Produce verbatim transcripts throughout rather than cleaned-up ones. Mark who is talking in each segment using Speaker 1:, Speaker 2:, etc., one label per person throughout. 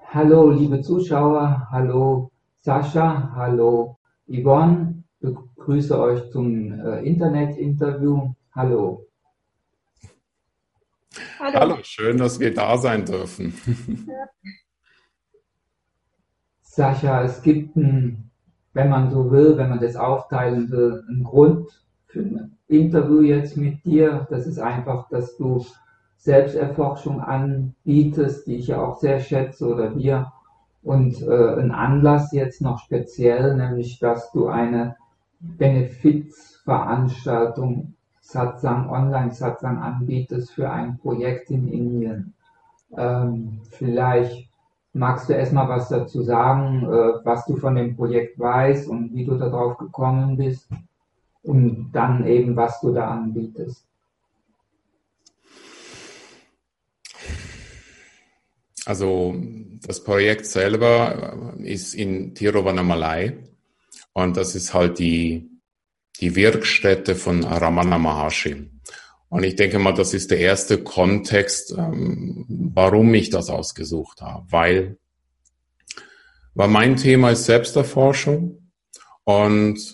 Speaker 1: Hallo, liebe Zuschauer, hallo Sascha, hallo Yvonne, ich begrüße euch zum äh, Internet-Interview. Hallo.
Speaker 2: Hallo,
Speaker 3: Hallo.
Speaker 2: schön, dass wir da sein dürfen.
Speaker 1: Sascha, es gibt, ein, wenn man so will, wenn man das aufteilen will, einen Grund für ein Interview jetzt mit dir. Das ist einfach, dass du Selbsterforschung anbietest, die ich ja auch sehr schätze, oder wir. Und äh, ein Anlass jetzt noch speziell, nämlich dass du eine Benefizveranstaltung Satsang, Online-Satsang anbietest für ein Projekt in Indien. Ähm, vielleicht magst du erstmal was dazu sagen, äh, was du von dem Projekt weißt und wie du darauf gekommen bist und dann eben, was du da anbietest.
Speaker 2: Also das Projekt selber ist in Tiruvannamalai und das ist halt die, die Wirkstätte von Ramana Maharshi. Und ich denke mal, das ist der erste Kontext, ähm, warum ich das ausgesucht habe, weil, weil mein Thema ist Selbsterforschung und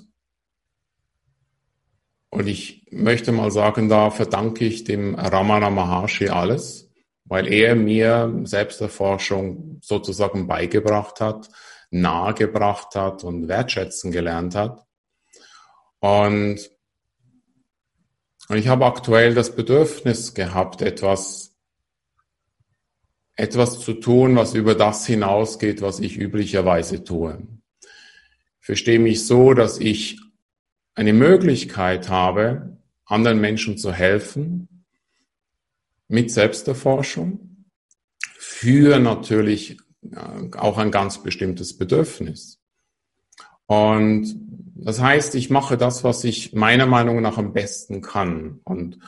Speaker 2: Und ich möchte mal sagen, da verdanke ich dem Ramana Maharshi alles, weil er mir Selbsterforschung sozusagen beigebracht hat, nahegebracht hat und wertschätzen gelernt hat. Und, und ich habe aktuell das Bedürfnis gehabt, etwas, etwas zu tun, was über das hinausgeht, was ich üblicherweise tue. Ich verstehe mich so, dass ich eine Möglichkeit habe, anderen Menschen zu helfen mit Selbsterforschung für natürlich auch ein ganz bestimmtes Bedürfnis. Und das heißt, ich mache das, was ich meiner Meinung nach am besten kann. Und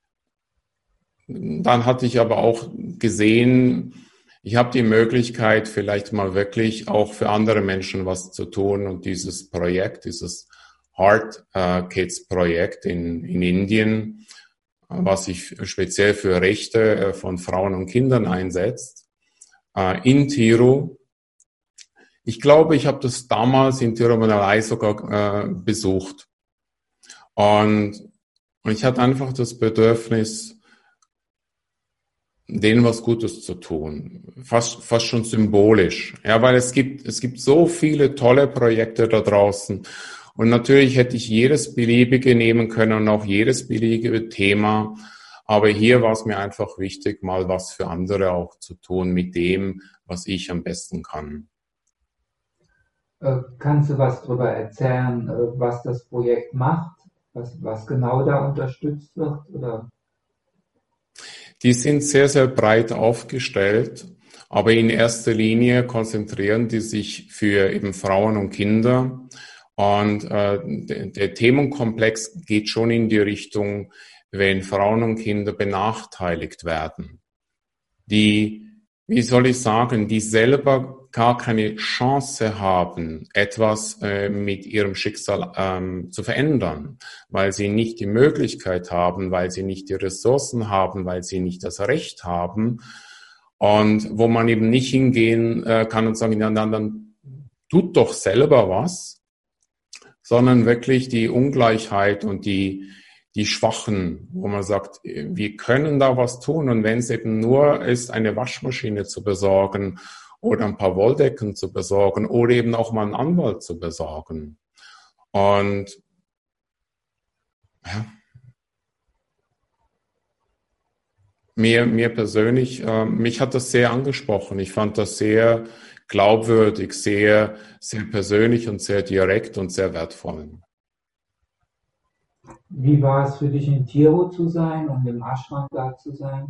Speaker 2: dann hatte ich aber auch gesehen, ich habe die Möglichkeit, vielleicht mal wirklich auch für andere Menschen was zu tun. Und dieses Projekt, dieses Heart Kids Projekt in, in Indien, was sich speziell für Rechte von Frauen und Kindern einsetzt, in Tiru. Ich glaube, ich habe das damals in Tiruvannamalai sogar äh, besucht. Und, und ich hatte einfach das Bedürfnis, denen was Gutes zu tun. Fast, fast schon symbolisch. Ja, weil es gibt, es gibt so viele tolle Projekte da draußen. Und natürlich hätte ich jedes beliebige nehmen können und auch jedes beliebige Thema. Aber hier war es mir einfach wichtig, mal was für andere auch zu tun mit dem, was ich am besten kann.
Speaker 1: Äh, kannst du was darüber erzählen, äh, was das Projekt macht, was, was genau da unterstützt wird? Oder?
Speaker 2: Die sind sehr, sehr breit aufgestellt. Aber in erster Linie konzentrieren die sich für eben Frauen und Kinder. Und äh, der, der Themenkomplex geht schon in die Richtung, wenn Frauen und Kinder benachteiligt werden, die, wie soll ich sagen, die selber gar keine Chance haben, etwas äh, mit ihrem Schicksal ähm, zu verändern, weil sie nicht die Möglichkeit haben, weil sie nicht die Ressourcen haben, weil sie nicht das Recht haben. Und wo man eben nicht hingehen äh, kann und sagen, ja, dann, dann tut doch selber was, sondern wirklich die Ungleichheit und die, die Schwachen, wo man sagt, wir können da was tun. Und wenn es eben nur ist, eine Waschmaschine zu besorgen oder ein paar Wolldecken zu besorgen oder eben auch mal einen Anwalt zu besorgen. Und ja, mir, mir persönlich, äh, mich hat das sehr angesprochen. Ich fand das sehr glaubwürdig, sehr, sehr persönlich und sehr direkt und sehr wertvoll.
Speaker 1: Wie war es für dich, in Tiru zu sein und im Ashram da zu sein?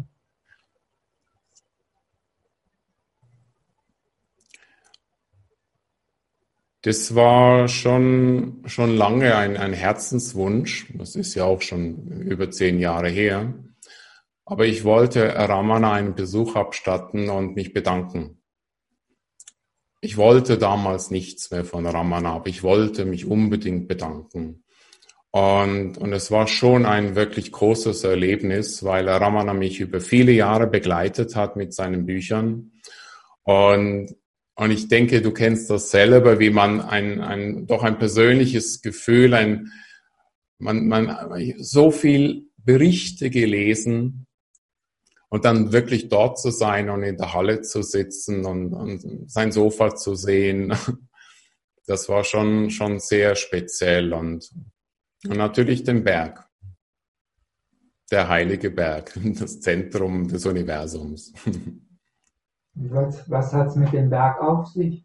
Speaker 2: Das war schon, schon lange ein, ein Herzenswunsch. Das ist ja auch schon über zehn Jahre her. Aber ich wollte Ramana einen Besuch abstatten und mich bedanken. Ich wollte damals nichts mehr von Ramana, aber ich wollte mich unbedingt bedanken. Und, und es war schon ein wirklich großes Erlebnis, weil Ramana mich über viele Jahre begleitet hat mit seinen Büchern. Und, und ich denke, du kennst das selber, wie man ein, ein, doch ein persönliches Gefühl, ein, man, man, so viel Berichte gelesen und dann wirklich dort zu sein und in der Halle zu sitzen und, und sein Sofa zu sehen, das war schon, schon sehr speziell und, und natürlich den Berg. Der heilige Berg, das Zentrum des Universums.
Speaker 1: Was, was hat es mit dem Berg auf sich?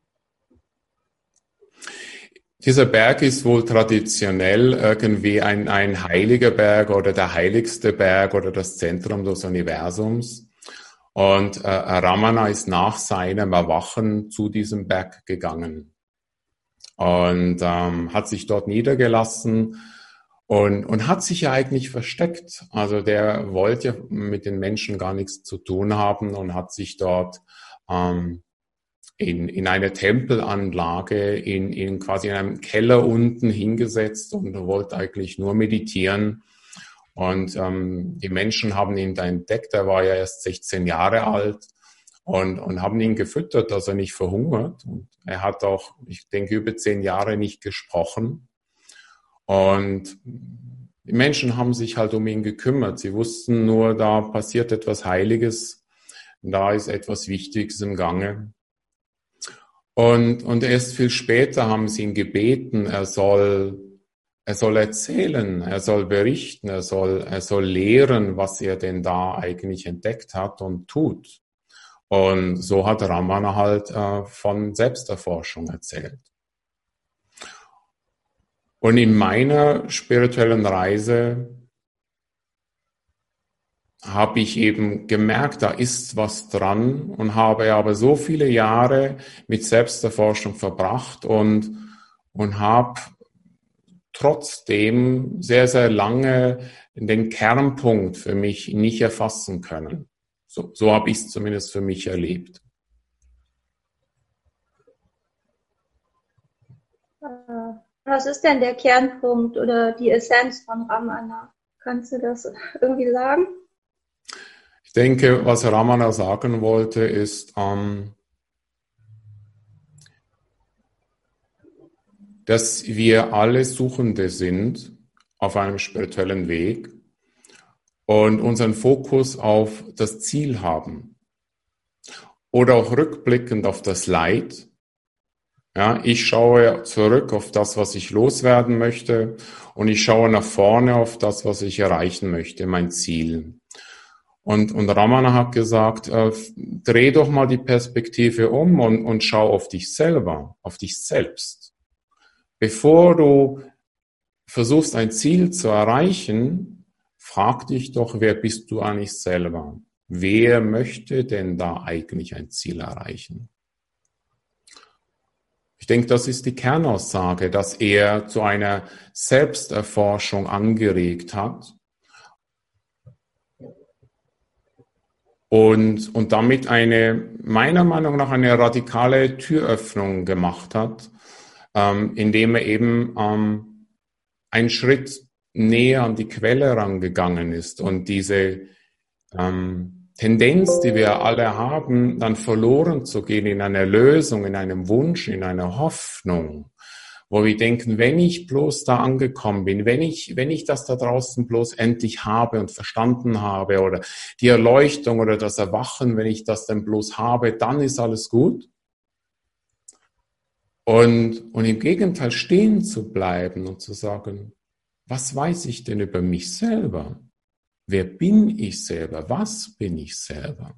Speaker 2: Dieser Berg ist wohl traditionell irgendwie ein, ein heiliger Berg oder der heiligste Berg oder das Zentrum des Universums. Und äh, Ramana ist nach seinem Erwachen zu diesem Berg gegangen und ähm, hat sich dort niedergelassen und, und hat sich ja eigentlich versteckt. Also der wollte ja mit den Menschen gar nichts zu tun haben und hat sich dort ähm, in, in eine Tempelanlage, in, in quasi in einem Keller unten hingesetzt und wollte eigentlich nur meditieren. Und ähm, die Menschen haben ihn da entdeckt, er war ja erst sechzehn Jahre alt und, und haben ihn gefüttert, dass er nicht verhungert. Und er hat auch, ich denke, über zehn Jahre nicht gesprochen. Und die Menschen haben sich halt um ihn gekümmert. Sie wussten nur, da passiert etwas Heiliges, da ist etwas Wichtiges im Gange. Und, und erst viel später haben sie ihn gebeten, er soll, er soll erzählen, er soll berichten, er soll, er soll lehren, was er denn da eigentlich entdeckt hat und tut. Und so hat Ramana halt äh, von Selbsterforschung erzählt. Und in meiner spirituellen Reise habe ich eben gemerkt, da ist was dran und habe aber so viele Jahre mit Selbsterforschung verbracht und, und habe trotzdem sehr, sehr lange den Kernpunkt für mich nicht erfassen können. So, so habe ich es zumindest für mich erlebt.
Speaker 3: Was ist denn der Kernpunkt oder die Essenz von Ramana? Kannst du das irgendwie sagen?
Speaker 2: Ich denke, was Ramana sagen wollte, ist, ähm, dass wir alle Suchende sind auf einem spirituellen Weg und unseren Fokus auf das Ziel haben. Oder auch rückblickend auf das Leid. Ja, ich schaue zurück auf das, was ich loswerden möchte, und ich schaue nach vorne auf das, was ich erreichen möchte, mein Ziel. Und, und Ramana hat gesagt, äh, dreh doch mal die Perspektive um und, und schau auf dich selber, auf dich selbst. Bevor du versuchst, ein Ziel zu erreichen, frag dich doch, wer bist du eigentlich selber? Wer möchte denn da eigentlich ein Ziel erreichen? Ich denke, das ist die Kernaussage, dass er zu einer Selbsterforschung angeregt hat und, und damit eine, meiner Meinung nach, eine radikale Türöffnung gemacht hat, ähm, indem er eben ähm, einen Schritt näher an die Quelle rangegangen ist und diese ähm, Tendenz, die wir alle haben, dann verloren zu gehen in einer Lösung, in einem Wunsch, in einer Hoffnung, wo wir denken, wenn ich bloß da angekommen bin, wenn ich, wenn ich das da draußen bloß endlich habe und verstanden habe oder die Erleuchtung oder das Erwachen, wenn ich das dann bloß habe, dann ist alles gut. Und, und im Gegenteil stehen zu bleiben und zu sagen, was weiß ich denn über mich selber? Wer bin ich selber? Was bin ich selber?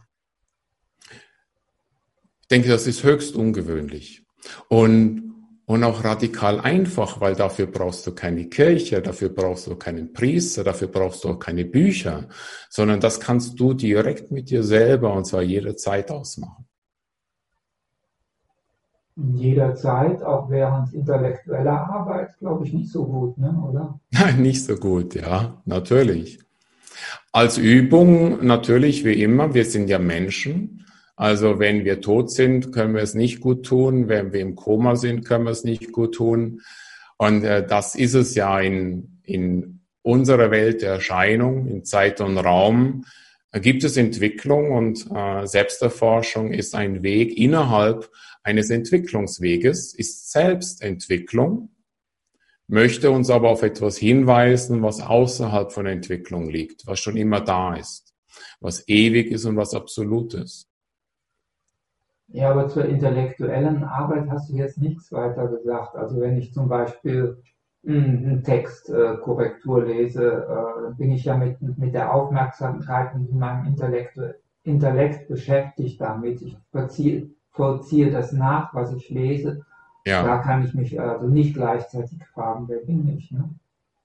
Speaker 2: Ich denke, das ist höchst ungewöhnlich und, und auch radikal einfach, weil dafür brauchst du keine Kirche, dafür brauchst du keinen Priester, dafür brauchst du auch keine Bücher, sondern das kannst du direkt mit dir selber und zwar jederzeit ausmachen.
Speaker 1: In jeder Zeit, auch während intellektueller Arbeit, glaube ich, nicht so gut, ne? Oder?
Speaker 2: Nein, nicht so gut, ja, natürlich. Als Übung natürlich wie immer, wir sind ja Menschen, also wenn wir tot sind, können wir es nicht gut tun, wenn wir im Koma sind, können wir es nicht gut tun und äh, das ist es ja in, in unserer Welt der Erscheinung, in Zeit und Raum, gibt es Entwicklung und äh, Selbsterforschung ist ein Weg innerhalb eines Entwicklungsweges, ist Selbstentwicklung, möchte uns aber auf etwas hinweisen, was außerhalb von Entwicklung liegt, was schon immer da ist, was ewig ist und was absolut ist.
Speaker 1: Ja, aber zur intellektuellen Arbeit hast du jetzt nichts weiter gesagt. Also wenn ich zum Beispiel einen Text äh, Korrektur lese, äh, bin ich ja mit, mit der Aufmerksamkeit mit meinem Intellekt, Intellekt beschäftigt damit. Ich vollziehe, vollziehe das nach, was ich lese.
Speaker 2: Ja.
Speaker 1: Da kann ich mich also nicht gleichzeitig fragen, wer bin ich? Ne?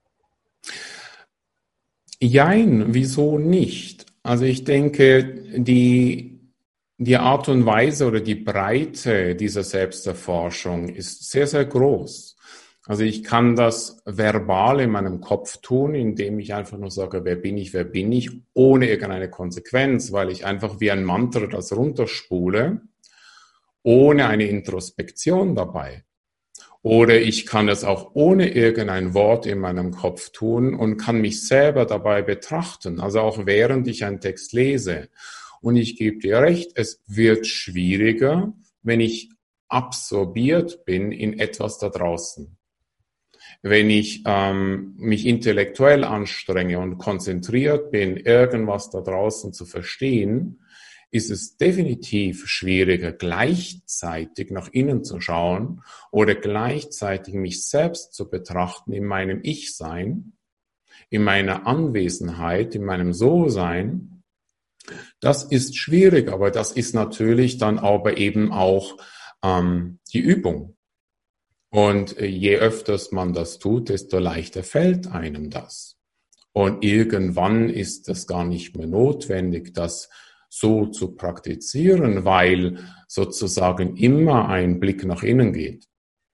Speaker 2: Jein, wieso nicht? Also ich denke, die, die Art und Weise oder die Breite dieser Selbsterforschung ist sehr, sehr groß. Also ich kann das verbal in meinem Kopf tun, indem ich einfach nur sage, wer bin ich, wer bin ich, ohne irgendeine Konsequenz, weil ich einfach wie ein Mantra das runterspule, ohne eine Introspektion dabei. Oder ich kann es auch ohne irgendein Wort in meinem Kopf tun und kann mich selber dabei betrachten, also auch während ich einen Text lese. Und ich gebe dir recht, es wird schwieriger, wenn ich absorbiert bin in etwas da draußen. Wenn ich ähm, mich intellektuell anstrenge und konzentriert bin, irgendwas da draußen zu verstehen, ist es definitiv schwieriger, gleichzeitig nach innen zu schauen oder gleichzeitig mich selbst zu betrachten in meinem Ich-Sein, in meiner Anwesenheit, in meinem So-Sein. Das ist schwierig, aber das ist natürlich dann aber eben auch ähm, die Übung. Und je öfters man das tut, desto leichter fällt einem das. Und irgendwann ist es gar nicht mehr notwendig, das so zu praktizieren, weil sozusagen immer ein Blick nach innen geht.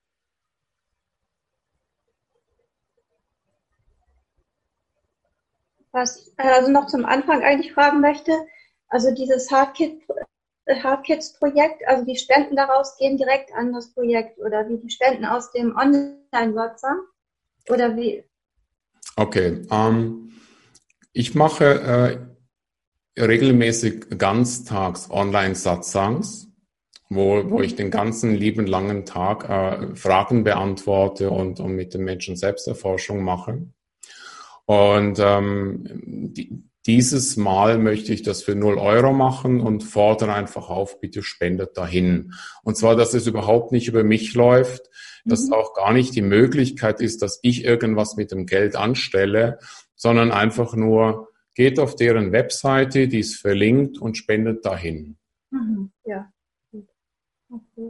Speaker 3: Was ich also noch zum Anfang eigentlich fragen möchte, also dieses Hardkit, Hardkits-Projekt, also die Spenden daraus gehen direkt an das Projekt oder wie die Spenden aus dem Online-Satzanger oder wie?
Speaker 2: Okay, ähm, ich mache äh, regelmäßig ganztags Online-Satsangs, wo, wo ich den ganzen lieben langen Tag äh, Fragen beantworte und, und mit den Menschen Selbsterforschung mache. Und ähm, die, dieses Mal möchte ich das für null Euro machen und fordere einfach auf, bitte spendet dahin. Und zwar, dass es überhaupt nicht über mich läuft, dass auch gar nicht die Möglichkeit ist, dass ich irgendwas mit dem Geld anstelle, sondern einfach nur geht auf deren Webseite, die ist verlinkt und spendet dahin.
Speaker 3: Mhm. Ja. Okay.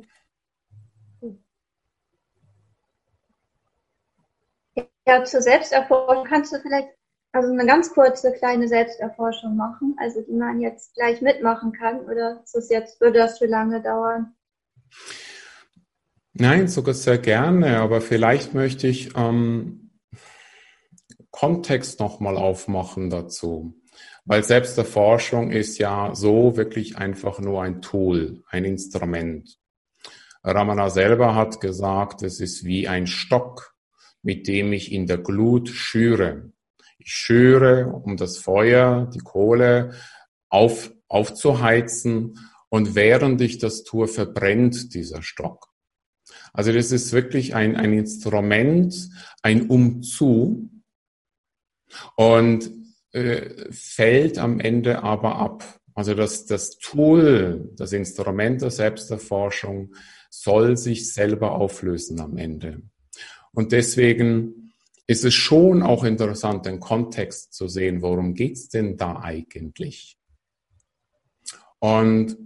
Speaker 3: Ja, zur Selbsterforschung kannst du vielleicht also eine ganz kurze kleine Selbsterforschung machen, also die man jetzt gleich mitmachen kann, oder ist das jetzt, würde das für lange dauern?
Speaker 2: Nein, sogar sehr gerne, aber vielleicht möchte ich ähm, Kontext nochmal aufmachen dazu. Weil Selbsterforschung ist ja so wirklich einfach nur ein Tool, ein Instrument. Ramana selber hat gesagt, es ist wie ein Stock, mit dem ich in der Glut schüre. Ich schüre, um das Feuer, die Kohle auf, aufzuheizen, und während ich das tue, verbrennt dieser Stock. Also das ist wirklich ein, ein Instrument, ein Umzu, und äh, fällt am Ende aber ab. Also das, das Tool, das Instrument der Selbsterforschung soll sich selber auflösen am Ende. Und deswegen ist es schon auch interessant, den Kontext zu sehen, worum geht's denn da eigentlich? Und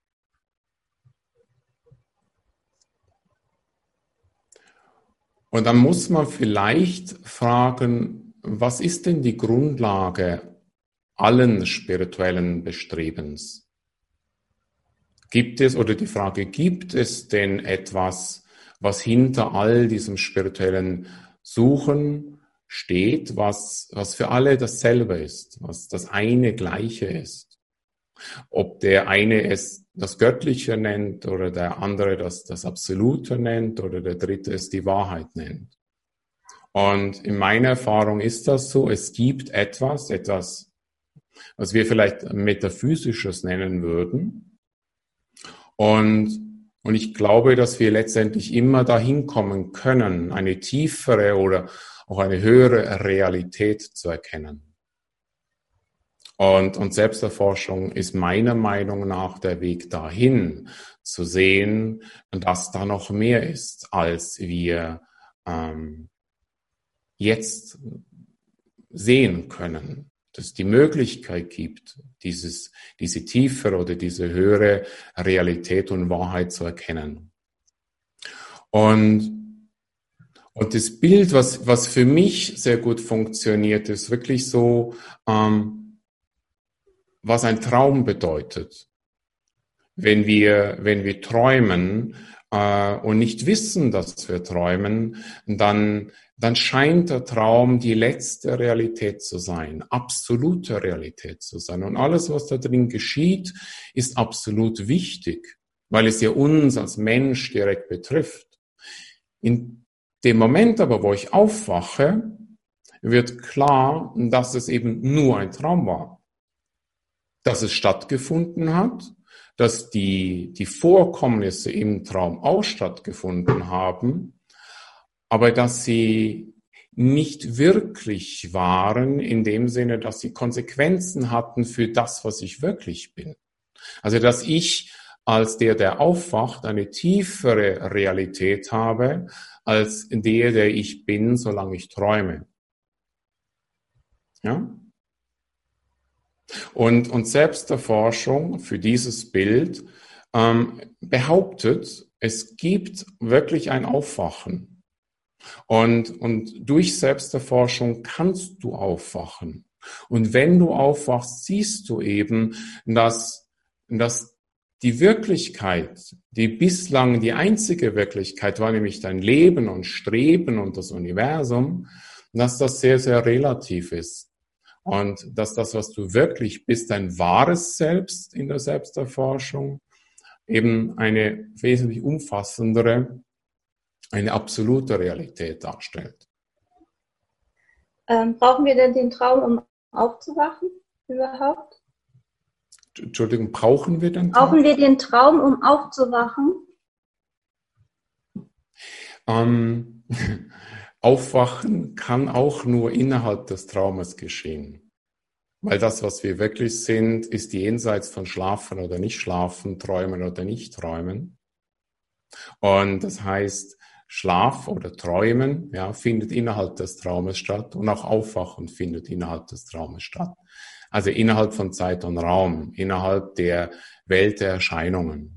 Speaker 2: Und dann muss man vielleicht fragen, was ist denn die Grundlage allen spirituellen Bestrebens? Gibt es, oder die Frage, gibt es denn etwas, was hinter all diesem spirituellen Suchen steht, was, was für alle dasselbe ist, was das eine Gleiche ist? Ob der eine es das Göttliche nennt oder der andere das, das Absolute nennt oder der dritte es die Wahrheit nennt. Und in meiner Erfahrung ist das so, es gibt etwas, etwas was wir vielleicht Metaphysisches nennen würden. Und, und ich glaube, dass wir letztendlich immer dahin kommen können, eine tiefere oder auch eine höhere Realität zu erkennen. Und, und Selbsterforschung ist meiner Meinung nach der Weg dahin, zu sehen, dass da noch mehr ist, als wir ähm, jetzt sehen können. Dass es die Möglichkeit gibt, dieses, diese tiefere oder diese höhere Realität und Wahrheit zu erkennen. Und, und das Bild, was, was für mich sehr gut funktioniert, ist wirklich so, ähm, was ein Traum bedeutet. Wenn wir, wenn wir träumen äh, und nicht wissen, dass wir träumen, dann, dann scheint der Traum die letzte Realität zu sein, absolute Realität zu sein. Und alles, was da drin geschieht, ist absolut wichtig, weil es ja uns als Mensch direkt betrifft. In dem Moment aber, wo ich aufwache, wird klar, dass es eben nur ein Traum war. Dass es stattgefunden hat, dass die, die Vorkommnisse im Traum auch stattgefunden haben, aber dass sie nicht wirklich waren, in dem Sinne, dass sie Konsequenzen hatten für das, was ich wirklich bin. Also, dass ich als der, der aufwacht, eine tiefere Realität habe, als der, der ich bin, solange ich träume. Ja? Und, und Selbsterforschung für dieses Bild ähm, behauptet, es gibt wirklich ein Aufwachen. Und, und durch Selbsterforschung kannst du aufwachen. Und wenn du aufwachst, siehst du eben, dass, dass die Wirklichkeit, die bislang die einzige Wirklichkeit war, nämlich dein Leben und Streben und das Universum, dass das sehr, sehr relativ ist. Und dass das, was du wirklich bist, dein wahres Selbst in der Selbsterforschung, eben eine wesentlich umfassendere, eine absolute Realität darstellt.
Speaker 3: Ähm, brauchen wir denn den Traum, um aufzuwachen überhaupt?
Speaker 2: Entschuldigung, brauchen wir den Traum?
Speaker 3: Brauchen wir den Traum, um aufzuwachen?
Speaker 2: Ähm, Aufwachen kann auch nur innerhalb des Traumes geschehen. Weil das, was wir wirklich sind, ist jenseits von Schlafen oder nicht Schlafen, Träumen oder nicht Träumen. Und das heißt, Schlaf oder Träumen, ja, findet innerhalb des Traumes statt und auch Aufwachen findet innerhalb des Traumes statt. Also innerhalb von Zeit und Raum, innerhalb der Welt der Erscheinungen.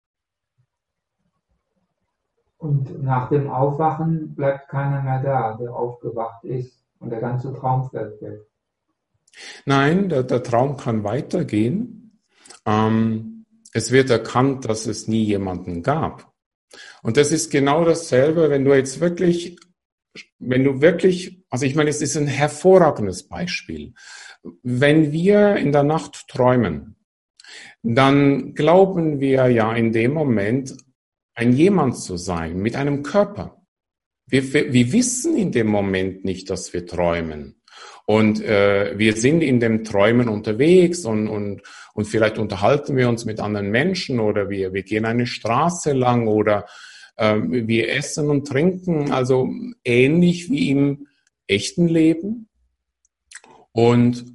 Speaker 1: Und nach dem Aufwachen bleibt keiner mehr da, der aufgewacht ist. Und der ganze Traum fällt weg.
Speaker 2: Nein, der, der Traum kann weitergehen. Ähm, es wird erkannt, dass es nie jemanden gab. Und das ist genau dasselbe, wenn du jetzt wirklich, wenn du wirklich, also ich meine, es ist ein hervorragendes Beispiel. Wenn wir in der Nacht träumen, dann glauben wir ja in dem Moment, ein jemand zu sein mit einem Körper. Wir, wir, wir wissen in dem Moment nicht, dass wir träumen. Und äh, wir sind in dem Träumen unterwegs und, und, und vielleicht unterhalten wir uns mit anderen Menschen oder wir, wir gehen eine Straße lang oder äh, wir essen und trinken, also ähnlich wie im echten Leben. Und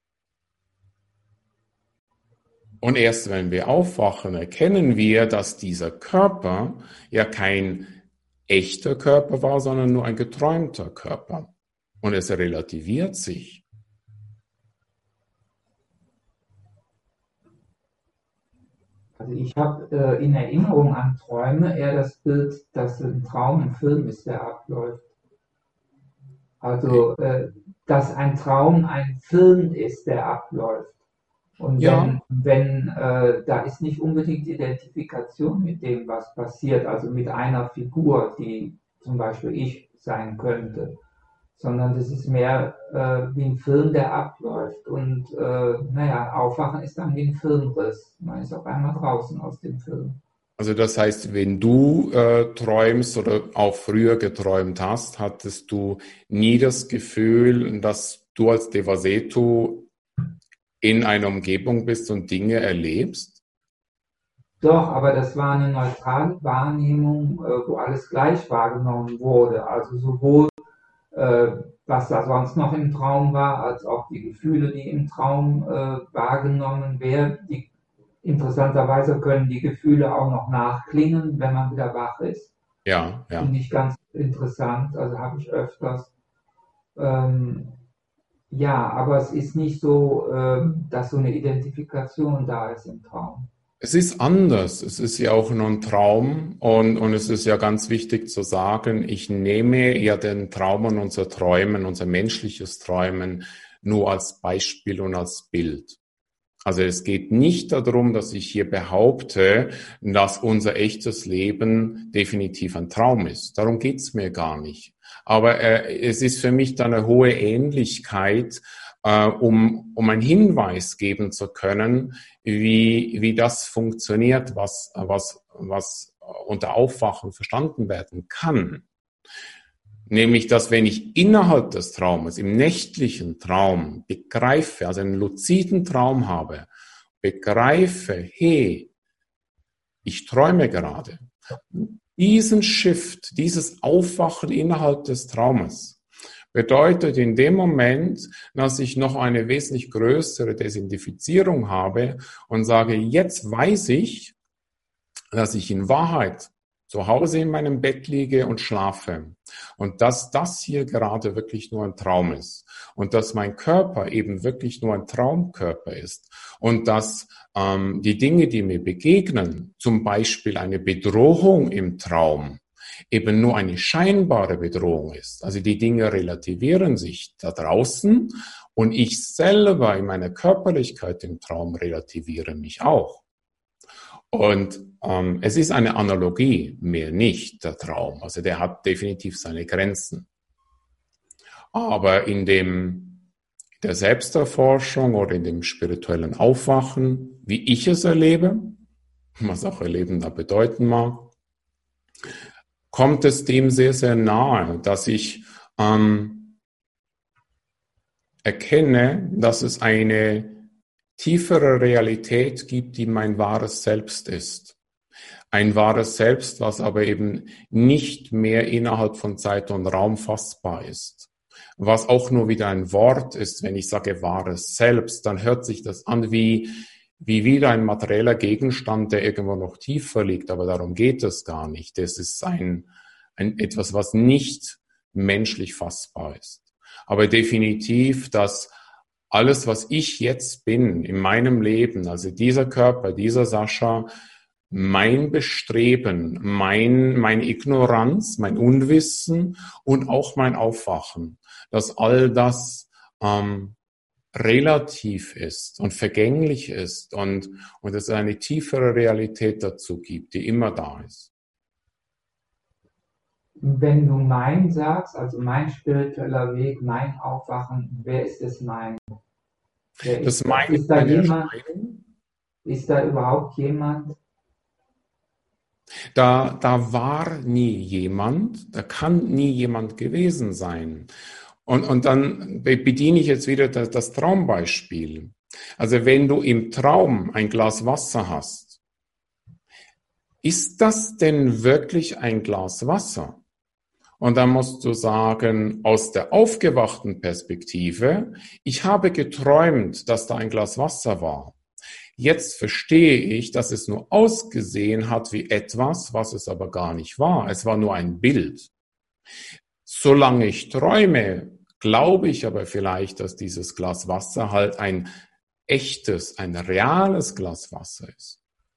Speaker 2: Und erst wenn wir aufwachen, erkennen wir, dass dieser Körper ja kein echter Körper war, sondern nur ein geträumter Körper. Und es relativiert sich.
Speaker 1: Also ich habe äh, in Erinnerung an Träume eher das Bild, dass ein Traum ein Film ist, der abläuft. Also, äh, dass ein Traum ein Film ist, der abläuft. Und
Speaker 2: Ja.
Speaker 1: wenn, wenn äh, da ist nicht unbedingt Identifikation mit dem, was passiert, also mit einer Figur, die zum Beispiel ich sein könnte, sondern das ist mehr äh, wie ein Film, der abläuft. Und äh, naja, Aufwachen ist dann wie ein Filmriss. Man ist auf einmal draußen aus dem Film.
Speaker 2: Also das heißt, wenn du äh, träumst oder auch früher geträumt hast, hattest du nie das Gefühl, dass du als Devaseto in einer Umgebung bist und Dinge erlebst?
Speaker 1: Doch, aber das war eine neutrale Wahrnehmung, äh, wo alles gleich wahrgenommen wurde. Also sowohl äh, was da sonst noch im Traum war, als auch die Gefühle, die im Traum äh, wahrgenommen werden. Die, interessanterweise können die Gefühle auch noch nachklingen, wenn man wieder wach ist.
Speaker 2: Ja, ja.
Speaker 1: Finde ich ganz interessant, also habe ich öfters. Ähm, ja, aber es ist nicht so, äh, dass so eine Identifikation da ist im Traum.
Speaker 2: Es ist anders. Es ist ja auch nur ein Traum und, und es ist ja ganz wichtig zu sagen, ich nehme ja den Traum und unser Träumen, unser menschliches Träumen nur als Beispiel und als Bild. Also es geht nicht darum, dass ich hier behaupte, dass unser echtes Leben definitiv ein Traum ist. Darum geht's mir gar nicht. Aber äh, es ist für mich dann eine hohe Ähnlichkeit, äh, um, um einen Hinweis geben zu können, wie, wie das funktioniert, was, was, was unter Aufwachen verstanden werden kann. Nämlich, dass wenn ich innerhalb des Traumes, im nächtlichen Traum begreife, also einen luziden Traum habe, begreife, hey, ich träume gerade. Diesen Shift, dieses Aufwachen innerhalb des Traumes bedeutet in dem Moment, dass ich noch eine wesentlich größere Desidentifizierung habe und sage, jetzt weiß ich, dass ich in Wahrheit zu Hause in meinem Bett liege und schlafe und dass das hier gerade wirklich nur ein Traum ist und dass mein Körper eben wirklich nur ein Traumkörper ist und dass ähm, die Dinge, die mir begegnen, zum Beispiel eine Bedrohung im Traum, eben nur eine scheinbare Bedrohung ist. Also die Dinge relativieren sich da draußen und ich selber in meiner Körperlichkeit im Traum relativiere mich auch. Und ähm, es ist eine Analogie, mehr nicht, der Traum. Also der hat definitiv seine Grenzen. Aber in dem der Selbsterforschung oder in dem spirituellen Aufwachen, wie ich es erlebe, was auch Erleben da bedeuten mag, kommt es dem sehr, sehr nahe, dass ich ähm, erkenne, dass es eine tiefere Realität gibt, die mein wahres Selbst ist. Ein wahres Selbst, was aber eben nicht mehr innerhalb von Zeit und Raum fassbar ist. Was auch nur wieder ein Wort ist, wenn ich sage wahres Selbst, dann hört sich das an wie, wie wieder ein materieller Gegenstand, der irgendwo noch tiefer liegt, aber darum geht es gar nicht. Das ist ein, ein etwas, was nicht menschlich fassbar ist. Aber definitiv, dass alles, was ich jetzt bin in meinem Leben, also dieser Körper, dieser Sascha, mein Bestreben, mein, meine Ignoranz, mein Unwissen und auch mein Aufwachen, dass all das ähm, relativ ist und vergänglich ist und, und es eine tiefere Realität dazu gibt, die immer da ist.
Speaker 1: Wenn du mein sagst, also mein spiritueller Weg, mein Aufwachen, wer ist es mein? Wer ist,
Speaker 2: Das meine
Speaker 1: ist da jemand?
Speaker 2: Erscheinung.
Speaker 1: Ist da überhaupt jemand?
Speaker 2: Da, da war nie jemand, da kann nie jemand gewesen sein. Und, und dann bediene ich jetzt wieder das, das Traumbeispiel. Also wenn du im Traum ein Glas Wasser hast, ist das denn wirklich ein Glas Wasser? Und dann musst du sagen, aus der aufgewachten Perspektive, ich habe geträumt, dass da ein Glas Wasser war. Jetzt verstehe ich, dass es nur ausgesehen hat wie etwas, was es aber gar nicht war. Es war nur ein Bild. Solange ich träume, glaube ich aber vielleicht, dass dieses Glas Wasser halt ein echtes, ein reales Glas Wasser ist.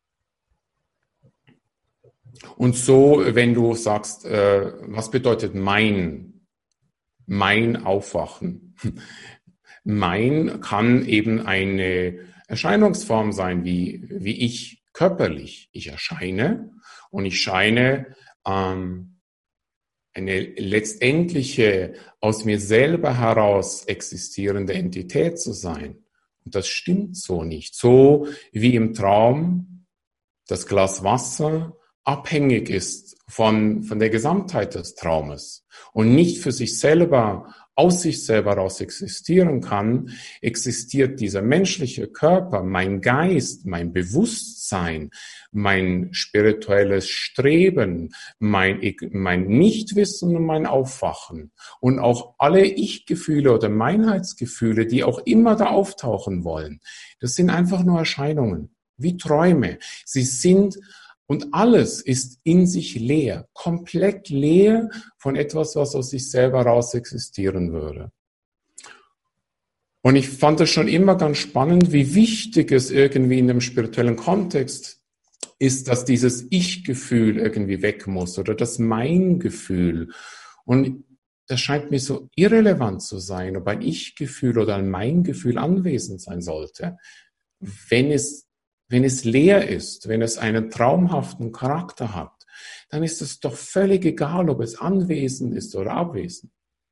Speaker 2: Und so, wenn du sagst, äh, was bedeutet mein, mein Aufwachen? Mein kann eben eine Erscheinungsform sein, wie, wie ich körperlich. Ich erscheine und ich scheine ähm, eine letztendliche, aus mir selber heraus existierende Entität zu sein. Und das stimmt so nicht. So wie im Traum das Glas Wasser abhängig ist von, von der Gesamtheit des Traumes und nicht für sich selber aus sich selber heraus existieren kann, existiert dieser menschliche Körper, mein Geist, mein Bewusstsein, mein spirituelles Streben, mein, mein Nichtwissen und mein Aufwachen und auch alle Ich-Gefühle oder Meinheitsgefühle, die auch immer da auftauchen wollen. Das sind einfach nur Erscheinungen, wie Träume. Sie sind Und alles ist in sich leer, komplett leer von etwas, was aus sich selber raus existieren würde. Und ich fand das schon immer ganz spannend, wie wichtig es irgendwie in dem spirituellen Kontext ist, dass dieses Ich-Gefühl irgendwie weg muss oder das Mein-Gefühl. Und das scheint mir so irrelevant zu sein, ob ein Ich-Gefühl oder ein Mein-Gefühl anwesend sein sollte, wenn es Wenn es leer ist, wenn es einen traumhaften Charakter hat, dann ist es doch völlig egal, ob es anwesend ist oder abwesend.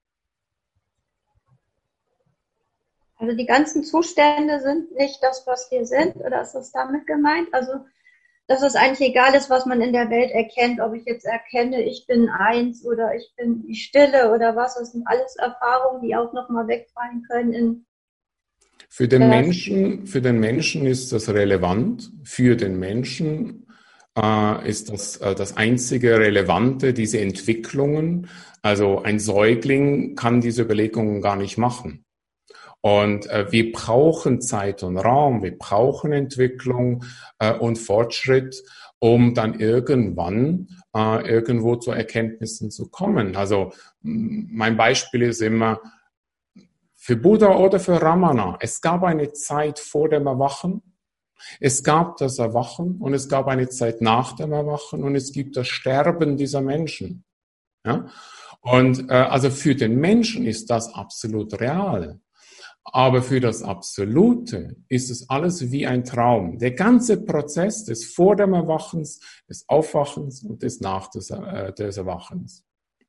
Speaker 3: Also die ganzen Zustände sind nicht das, was wir sind, oder ist das damit gemeint? Also, dass es eigentlich egal ist, was man in der Welt erkennt, ob ich jetzt erkenne, ich bin eins oder ich bin die Stille oder was, das sind alles Erfahrungen, die auch nochmal wegfallen können in
Speaker 2: Für den Menschen, für den Menschen ist das relevant. Für den Menschen äh, ist das äh, das einzige Relevante, diese Entwicklungen. Also ein Säugling kann diese Überlegungen gar nicht machen. Und äh, wir brauchen Zeit und Raum, wir brauchen Entwicklung äh, und Fortschritt, um dann irgendwann äh, irgendwo zu Erkenntnissen zu kommen. Also mein Beispiel ist immer, für Buddha oder für Ramana, es gab eine Zeit vor dem Erwachen, es gab das Erwachen und es gab eine Zeit nach dem Erwachen und es gibt das Sterben dieser Menschen. Ja? Und äh, also für den Menschen ist das absolut real. Aber für das Absolute ist es alles wie ein Traum. Der ganze Prozess des Vor dem Erwachens, des Aufwachens und des Nach des, äh, des Erwachens.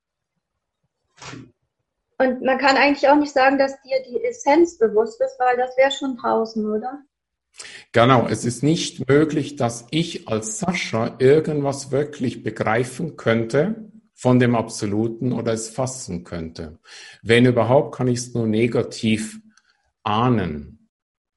Speaker 3: Und man kann eigentlich auch nicht sagen, dass dir die Essenz bewusst ist, weil das wäre schon draußen, oder?
Speaker 2: Genau, es ist nicht möglich, dass ich als Sascha irgendwas wirklich begreifen könnte von dem Absoluten oder es fassen könnte. Wenn überhaupt, kann ich es nur negativ ahnen.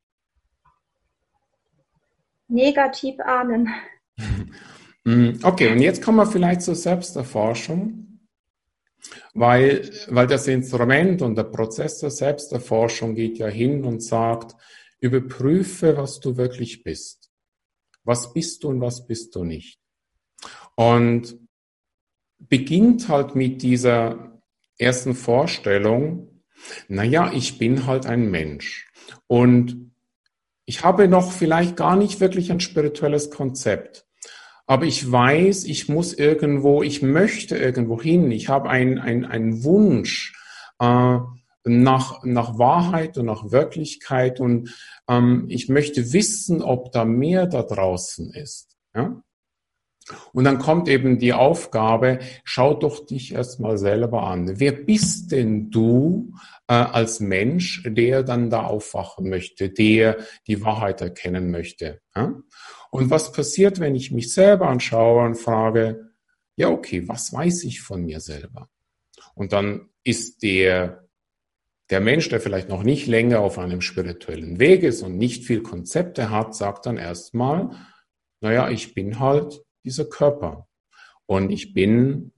Speaker 3: Negativ ahnen.
Speaker 2: Okay, und jetzt kommen wir vielleicht zur Selbsterforschung. Weil, weil das Instrument und der Prozess der Selbsterforschung geht ja hin und sagt, überprüfe, was du wirklich bist. Was bist du und was bist du nicht? Und beginnt halt mit dieser ersten Vorstellung, naja, ich bin halt ein Mensch. Und ich habe noch vielleicht gar nicht wirklich ein spirituelles Konzept. Aber ich weiß, ich muss irgendwo, ich möchte irgendwo hin. Ich habe einen ein Wunsch äh, nach, nach Wahrheit und nach Wirklichkeit und ähm, ich möchte wissen, ob da mehr da draußen ist. Ja? Und dann kommt eben die Aufgabe, schau doch dich erstmal selber an. Wer bist denn du äh, als Mensch, der dann da aufwachen möchte, der die Wahrheit erkennen möchte? Ja? Und was passiert, wenn ich mich selber anschaue und frage, ja, okay, was weiß ich von mir selber? Und dann ist der, der Mensch, der vielleicht noch nicht länger auf einem spirituellen Weg ist und nicht viel Konzepte hat, sagt dann erstmal, naja, ich bin halt dieser Körper. Und ich bin,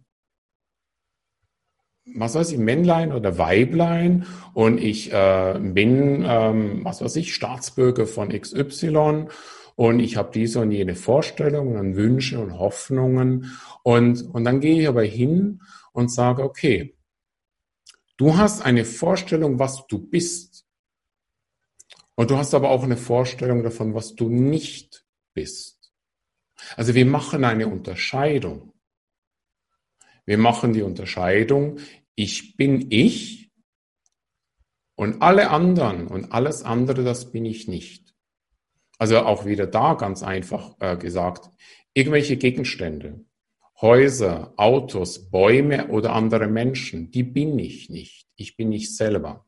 Speaker 2: was weiß ich, Männlein oder Weiblein und ich äh, bin, ähm, was weiß ich, Staatsbürger von X Y. Und ich habe diese und jene Vorstellungen und Wünsche und Hoffnungen. Und, und dann gehe ich aber hin und sage, okay, du hast eine Vorstellung, was du bist. Und du hast aber auch eine Vorstellung davon, was du nicht bist. Also wir machen eine Unterscheidung. Wir machen die Unterscheidung, ich bin ich und alle anderen und alles andere, das bin ich nicht. Also auch wieder da ganz einfach äh, gesagt, irgendwelche Gegenstände, Häuser, Autos, Bäume oder andere Menschen, die bin ich nicht. Ich bin ich selber.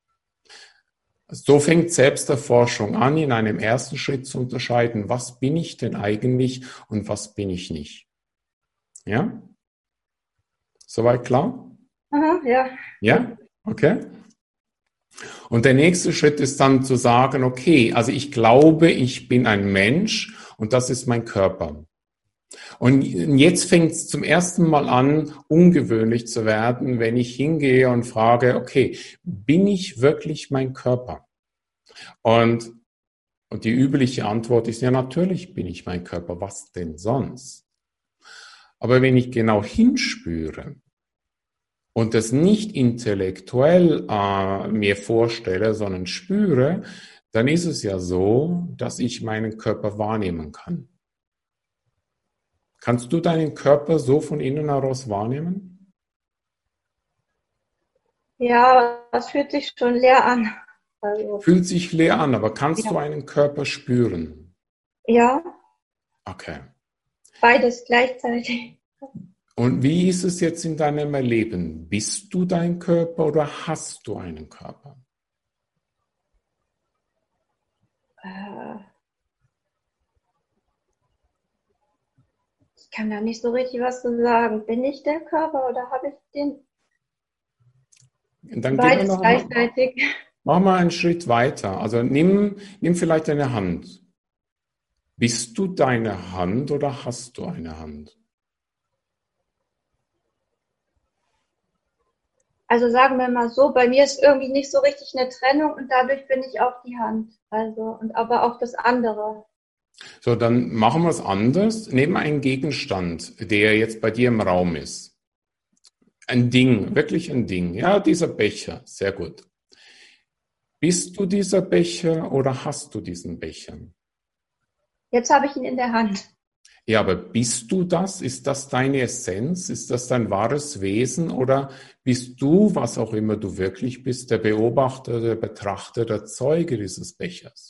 Speaker 2: So fängt Selbsterforschung an, in einem ersten Schritt zu unterscheiden, was bin ich denn eigentlich und was bin ich nicht. Ja? Soweit klar?
Speaker 3: Aha, ja.
Speaker 2: Ja? Okay? Und der nächste Schritt ist dann zu sagen, okay, also ich glaube, ich bin ein Mensch und das ist mein Körper. Und jetzt fängt es zum ersten Mal an, ungewöhnlich zu werden, wenn ich hingehe und frage, okay, bin ich wirklich mein Körper? Und, und die übliche Antwort ist ja, natürlich bin ich mein Körper, was denn sonst? Aber wenn ich genau hinspüre und das nicht intellektuell äh, mir vorstelle, sondern spüre, dann ist es ja so, dass ich meinen Körper wahrnehmen kann. Kannst du deinen Körper so von innen heraus wahrnehmen?
Speaker 3: Ja, das fühlt sich schon leer an. Also,
Speaker 2: Fühlt sich leer an, aber kannst
Speaker 3: ja.
Speaker 2: du einen Körper spüren?
Speaker 3: Ja,
Speaker 2: Okay.
Speaker 3: beides gleichzeitig.
Speaker 2: Und wie ist es jetzt in deinem Leben? Bist du dein Körper oder hast du einen Körper?
Speaker 3: Äh, ich kann da nicht so richtig was zu sagen. Bin ich der Körper oder habe ich den?
Speaker 2: Und dann gehen wir
Speaker 3: Beides
Speaker 2: noch mal,
Speaker 3: gleichzeitig.
Speaker 2: mach mal einen Schritt weiter. Also nimm, nimm vielleicht deine Hand. Bist du deine Hand oder hast du eine Hand?
Speaker 3: Also sagen wir mal so, bei mir ist irgendwie nicht so richtig eine Trennung und dadurch bin ich auch die Hand. Also, und aber auch das andere.
Speaker 2: So, dann machen wir es anders. Nehmen einen Gegenstand, der jetzt bei dir im Raum ist. Ein Ding, wirklich ein Ding. Ja, dieser Becher, sehr gut. Bist du dieser Becher oder hast du diesen Becher?
Speaker 3: Jetzt habe ich ihn in der Hand.
Speaker 2: Ja, aber bist du das? Ist das deine Essenz? Ist das dein wahres Wesen? Oder bist du, was auch immer du wirklich bist, der Beobachter, der Betrachter, der Zeuge dieses Bechers?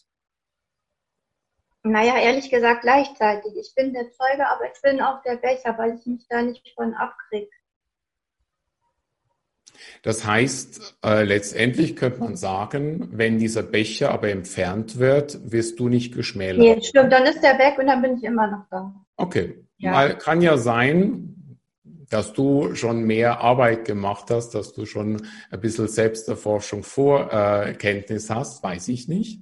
Speaker 3: Naja, ehrlich gesagt gleichzeitig. Ich bin der Zeuge, aber ich bin auch der Becher, weil ich mich da nicht von abkriege.
Speaker 2: Das heißt, äh, letztendlich könnte man sagen, wenn dieser Becher aber entfernt wird, wirst du nicht geschmälert.
Speaker 3: Nee, stimmt, dann ist der weg und dann bin ich immer noch da.
Speaker 2: Okay,
Speaker 3: Ja.
Speaker 2: Mal, kann ja sein, dass du schon mehr Arbeit gemacht hast, dass du schon ein bisschen Selbsterforschung Vorkenntnis äh, hast, weiß ich nicht.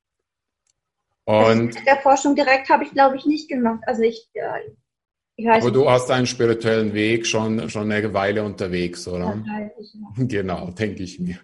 Speaker 2: Und,
Speaker 3: das mit der Forschung direkt habe ich, glaube ich, nicht gemacht. Also ich, ja, ich weiß
Speaker 2: aber
Speaker 3: nicht.
Speaker 2: du hast einen spirituellen Weg schon, schon eine Weile unterwegs, oder?
Speaker 3: Wahrscheinlich, ja.
Speaker 2: Genau, denke ich mir.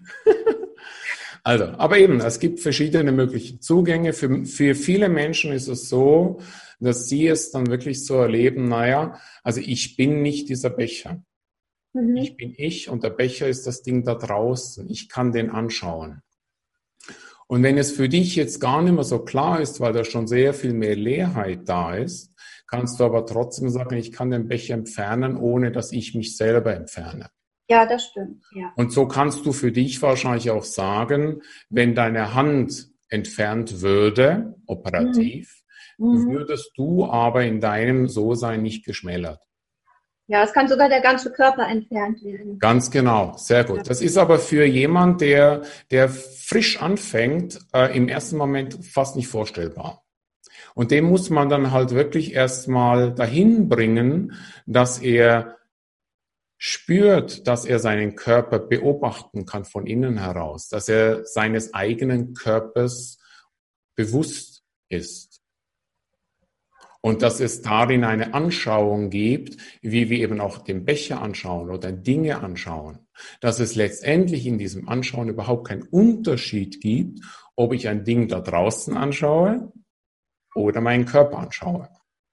Speaker 2: Also, aber eben, es gibt verschiedene mögliche Zugänge. Für, für viele Menschen ist es so, dass sie es dann wirklich so erleben, naja, also ich bin nicht dieser Becher.
Speaker 3: Mhm.
Speaker 2: Ich bin ich und der Becher ist das Ding da draußen. Ich kann den anschauen. Und wenn es für dich jetzt gar nicht mehr so klar ist, weil da schon sehr viel mehr Leerheit da ist, kannst du aber trotzdem sagen, ich kann den Becher entfernen, ohne dass ich mich selber entferne.
Speaker 3: Ja, das stimmt, ja.
Speaker 2: Und so kannst du für dich wahrscheinlich auch sagen, wenn deine Hand entfernt würde, operativ,
Speaker 3: Mhm.
Speaker 2: würdest du aber in deinem So-Sein nicht geschmälert.
Speaker 3: Ja, es kann sogar der ganze Körper entfernt werden.
Speaker 2: Ganz genau, sehr gut. Das ist aber für jemand, der, der frisch anfängt, äh, im ersten Moment fast nicht vorstellbar. Und dem muss man dann halt wirklich erstmal dahin bringen, dass er spürt, dass er seinen Körper beobachten kann von innen heraus, dass er seines eigenen Körpers bewusst ist. Und dass es darin eine Anschauung gibt, wie wir eben auch den Becher anschauen oder Dinge anschauen. Dass es letztendlich in diesem Anschauen überhaupt keinen Unterschied gibt, ob ich ein Ding da draußen anschaue oder meinen Körper anschaue.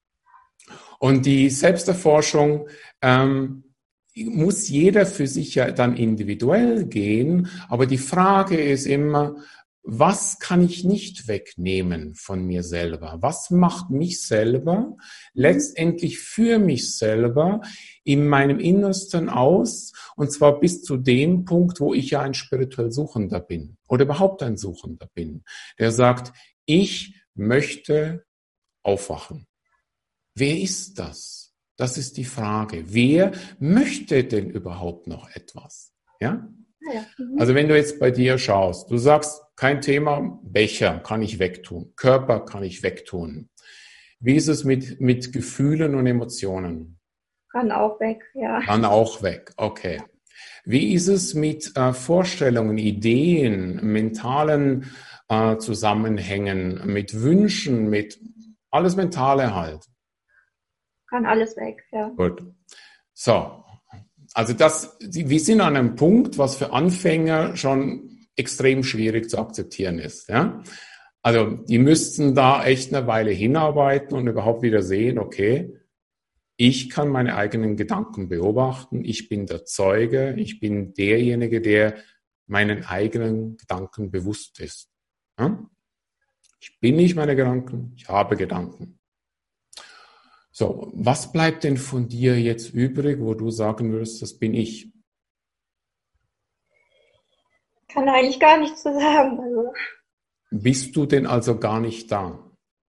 Speaker 2: Und die Selbsterforschung ähm, muss jeder für sich ja dann individuell gehen, aber die Frage ist immer, was kann ich nicht wegnehmen von mir selber? Was macht mich selber letztendlich für mich selber in meinem Innersten aus? Und zwar bis zu dem Punkt, wo ich ja ein spirituell Suchender bin oder überhaupt ein Suchender bin, der sagt, ich möchte aufwachen. Wer ist das? Das ist die Frage. Wer möchte denn überhaupt noch etwas? Ja?
Speaker 3: Ja. Mhm.
Speaker 2: Also wenn du jetzt bei dir schaust, du sagst, kein Thema, Becher kann ich wegtun, Körper kann ich wegtun. Wie ist es mit, mit Gefühlen und Emotionen?
Speaker 3: Kann auch weg, ja.
Speaker 2: Kann auch weg, okay. Wie ist es mit äh, Vorstellungen, Ideen, mentalen äh, Zusammenhängen, mit Wünschen, mit alles Mentale halt?
Speaker 3: Kann alles weg, ja.
Speaker 2: Gut. So, also das, wir sind an einem Punkt, was für Anfänger schon extrem schwierig zu akzeptieren ist. Ja? Also die müssten da echt eine Weile hinarbeiten und überhaupt wieder sehen, okay, ich kann meine eigenen Gedanken beobachten, ich bin der Zeuge, ich bin derjenige, der meinen eigenen Gedanken bewusst ist. Ja? Ich bin nicht meine Gedanken, ich habe Gedanken. So, was bleibt denn von dir jetzt übrig, wo du sagen würdest, das bin ich?
Speaker 3: Kann eigentlich gar nichts zu sagen. Also.
Speaker 2: Bist du denn also gar nicht da?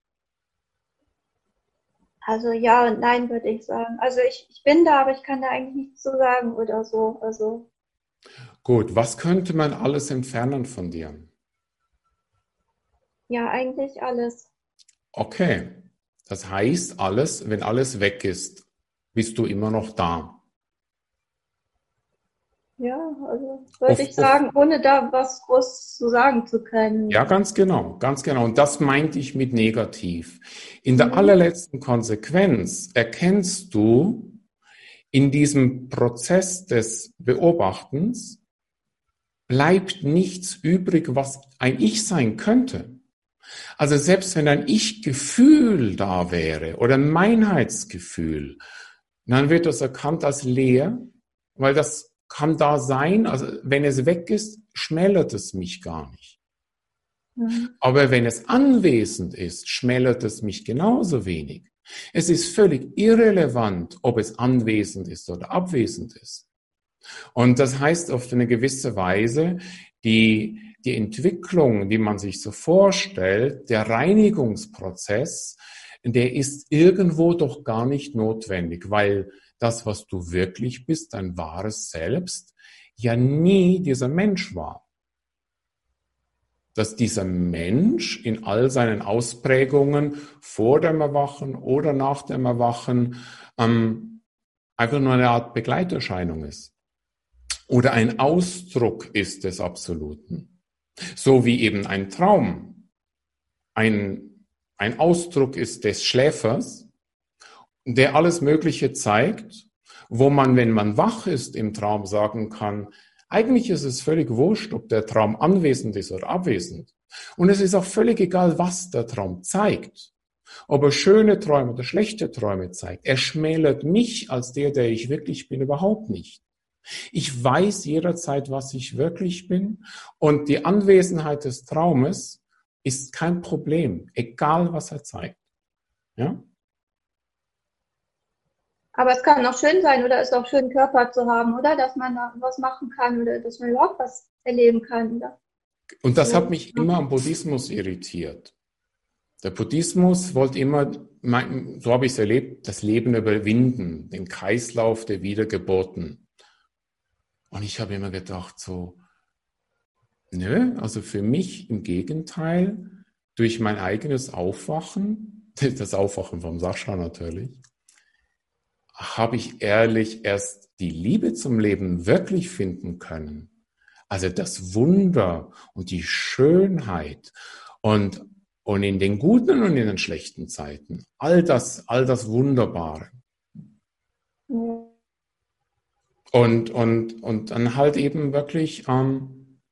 Speaker 3: Also ja und nein, würde ich sagen. Also ich, ich bin da, aber ich kann da eigentlich nichts zu sagen oder so. Also.
Speaker 2: Gut, was könnte man alles entfernen von dir?
Speaker 3: Ja, eigentlich alles.
Speaker 2: Okay, das heißt, alles, wenn alles weg ist, bist du immer noch da.
Speaker 3: Ja, also würde
Speaker 2: Auf-
Speaker 3: ich sagen, ohne da was groß zu sagen zu können.
Speaker 2: Ja, ganz genau, ganz genau. Und das meinte ich mit negativ. In der
Speaker 3: Mhm.
Speaker 2: allerletzten Konsequenz erkennst du in diesem Prozess des Beobachtens, bleibt nichts übrig, was ein Ich sein könnte. Also selbst wenn ein Ich-Gefühl da wäre oder ein Meinheitsgefühl, dann wird das erkannt als leer, weil das kann da sein, also wenn es weg ist, schmälert es mich gar nicht.
Speaker 3: Mhm.
Speaker 2: Aber wenn es anwesend ist, schmälert es mich genauso wenig. Es ist völlig irrelevant, ob es anwesend ist oder abwesend ist. Und das heißt auf eine gewisse Weise, die, die Entwicklung, die man sich so vorstellt, der Reinigungsprozess, der ist irgendwo doch gar nicht notwendig, weil das, was du wirklich bist, dein wahres Selbst, ja nie dieser Mensch war. Dass dieser Mensch in all seinen Ausprägungen vor dem Erwachen oder nach dem Erwachen ähm, einfach nur eine Art Begleiterscheinung ist. Oder ein Ausdruck ist des Absoluten. So wie eben ein Traum ein, ein Ausdruck ist des Schläfers, der alles Mögliche zeigt, wo man, wenn man wach ist im Traum, sagen kann, eigentlich ist es völlig wurscht, ob der Traum anwesend ist oder abwesend. Und es ist auch völlig egal, was der Traum zeigt. Ob er schöne Träume oder schlechte Träume zeigt. Er schmälert mich als der, der ich wirklich bin, überhaupt nicht. Ich weiß jederzeit, was ich wirklich bin. Und die Anwesenheit des Traumes ist kein Problem, egal was er zeigt. Ja?
Speaker 3: Aber es kann auch schön sein oder ist auch schön, einen Körper zu haben, oder? Dass man da was machen kann oder dass man überhaupt was erleben kann, oder?
Speaker 2: Und das hat mich immer am Buddhismus irritiert. Der Buddhismus wollte immer, so habe ich es erlebt, das Leben überwinden, den Kreislauf der Wiedergeburten. Und ich habe immer gedacht so, nö, also für mich im Gegenteil, durch mein eigenes Aufwachen, das Aufwachen vom Sascha natürlich, habe ich ehrlich erst die Liebe zum Leben wirklich finden können. Also das Wunder und die Schönheit und, und in den guten und in den schlechten Zeiten. All das, all das Wunderbare.
Speaker 3: Ja.
Speaker 2: Und, und, und dann halt eben wirklich ähm,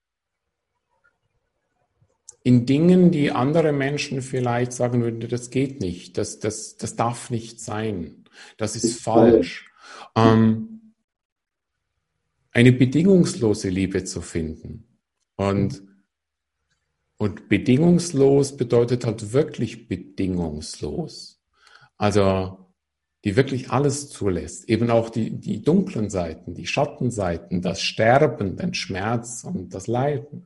Speaker 2: in Dingen, die andere Menschen vielleicht sagen würden, das geht nicht, das, das, das darf nicht sein. Das ist falsch. Ähm, eine bedingungslose Liebe zu finden. Und, und bedingungslos bedeutet halt wirklich bedingungslos. Also, die wirklich alles zulässt. Eben auch die, die dunklen Seiten, die Schattenseiten, das Sterben, den Schmerz und das Leiden.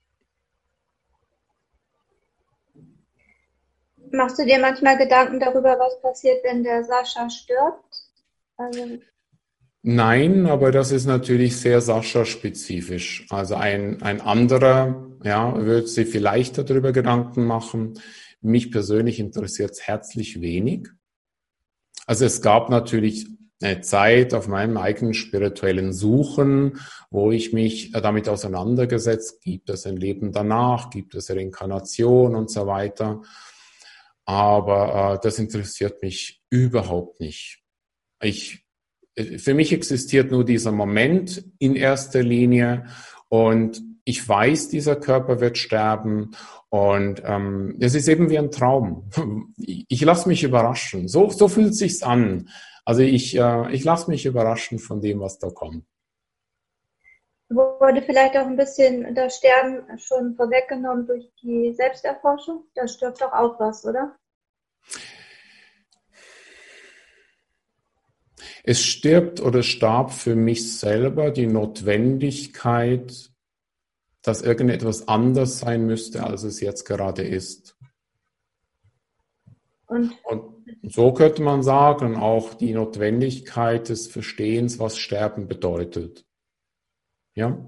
Speaker 3: Machst du dir manchmal Gedanken darüber, was passiert, wenn der Sascha stirbt? Also,
Speaker 2: Nein, aber das ist natürlich sehr Sascha-spezifisch. Also ein, ein anderer, ja, würde sich vielleicht darüber Gedanken machen. Mich persönlich interessiert es herzlich wenig. Also es gab natürlich eine Zeit auf meinem eigenen spirituellen Suchen, wo ich mich damit auseinandergesetzt, gibt es ein Leben danach, gibt es Reinkarnation und so weiter. Aber äh, das interessiert mich überhaupt nicht. Ich, für mich existiert nur dieser Moment in erster Linie und ich weiß, dieser Körper wird sterben und ähm, es ist eben wie ein Traum. Ich lasse mich überraschen. So, so fühlt es sich an. Also ich, äh, ich lasse mich überraschen von dem, was da kommt.
Speaker 3: Wurde vielleicht auch ein bisschen das Sterben schon vorweggenommen durch die Selbsterforschung? Da stirbt doch auch was, oder?
Speaker 2: Es stirbt oder starb für mich selber die Notwendigkeit, dass irgendetwas anders sein müsste, als es jetzt gerade ist. Und, Und so könnte man sagen, auch die Notwendigkeit des Verstehens, was Sterben bedeutet. Ja?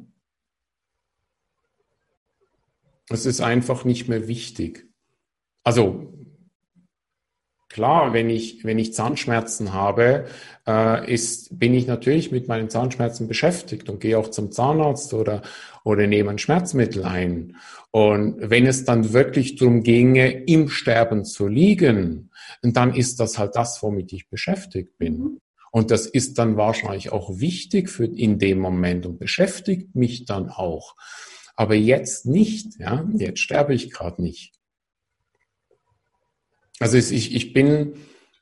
Speaker 2: Es ist einfach nicht mehr wichtig. Also klar, wenn ich, wenn ich Zahnschmerzen habe, äh, ist, bin ich natürlich mit meinen Zahnschmerzen beschäftigt und gehe auch zum Zahnarzt oder, oder nehme ein Schmerzmittel ein. Und wenn es dann wirklich darum ginge, im Sterben zu liegen, dann ist das halt das, womit ich beschäftigt bin. Und das ist dann wahrscheinlich auch wichtig für in dem Moment und beschäftigt mich dann auch. Aber jetzt nicht, ja, jetzt sterbe ich gerade nicht. Also ich, ich bin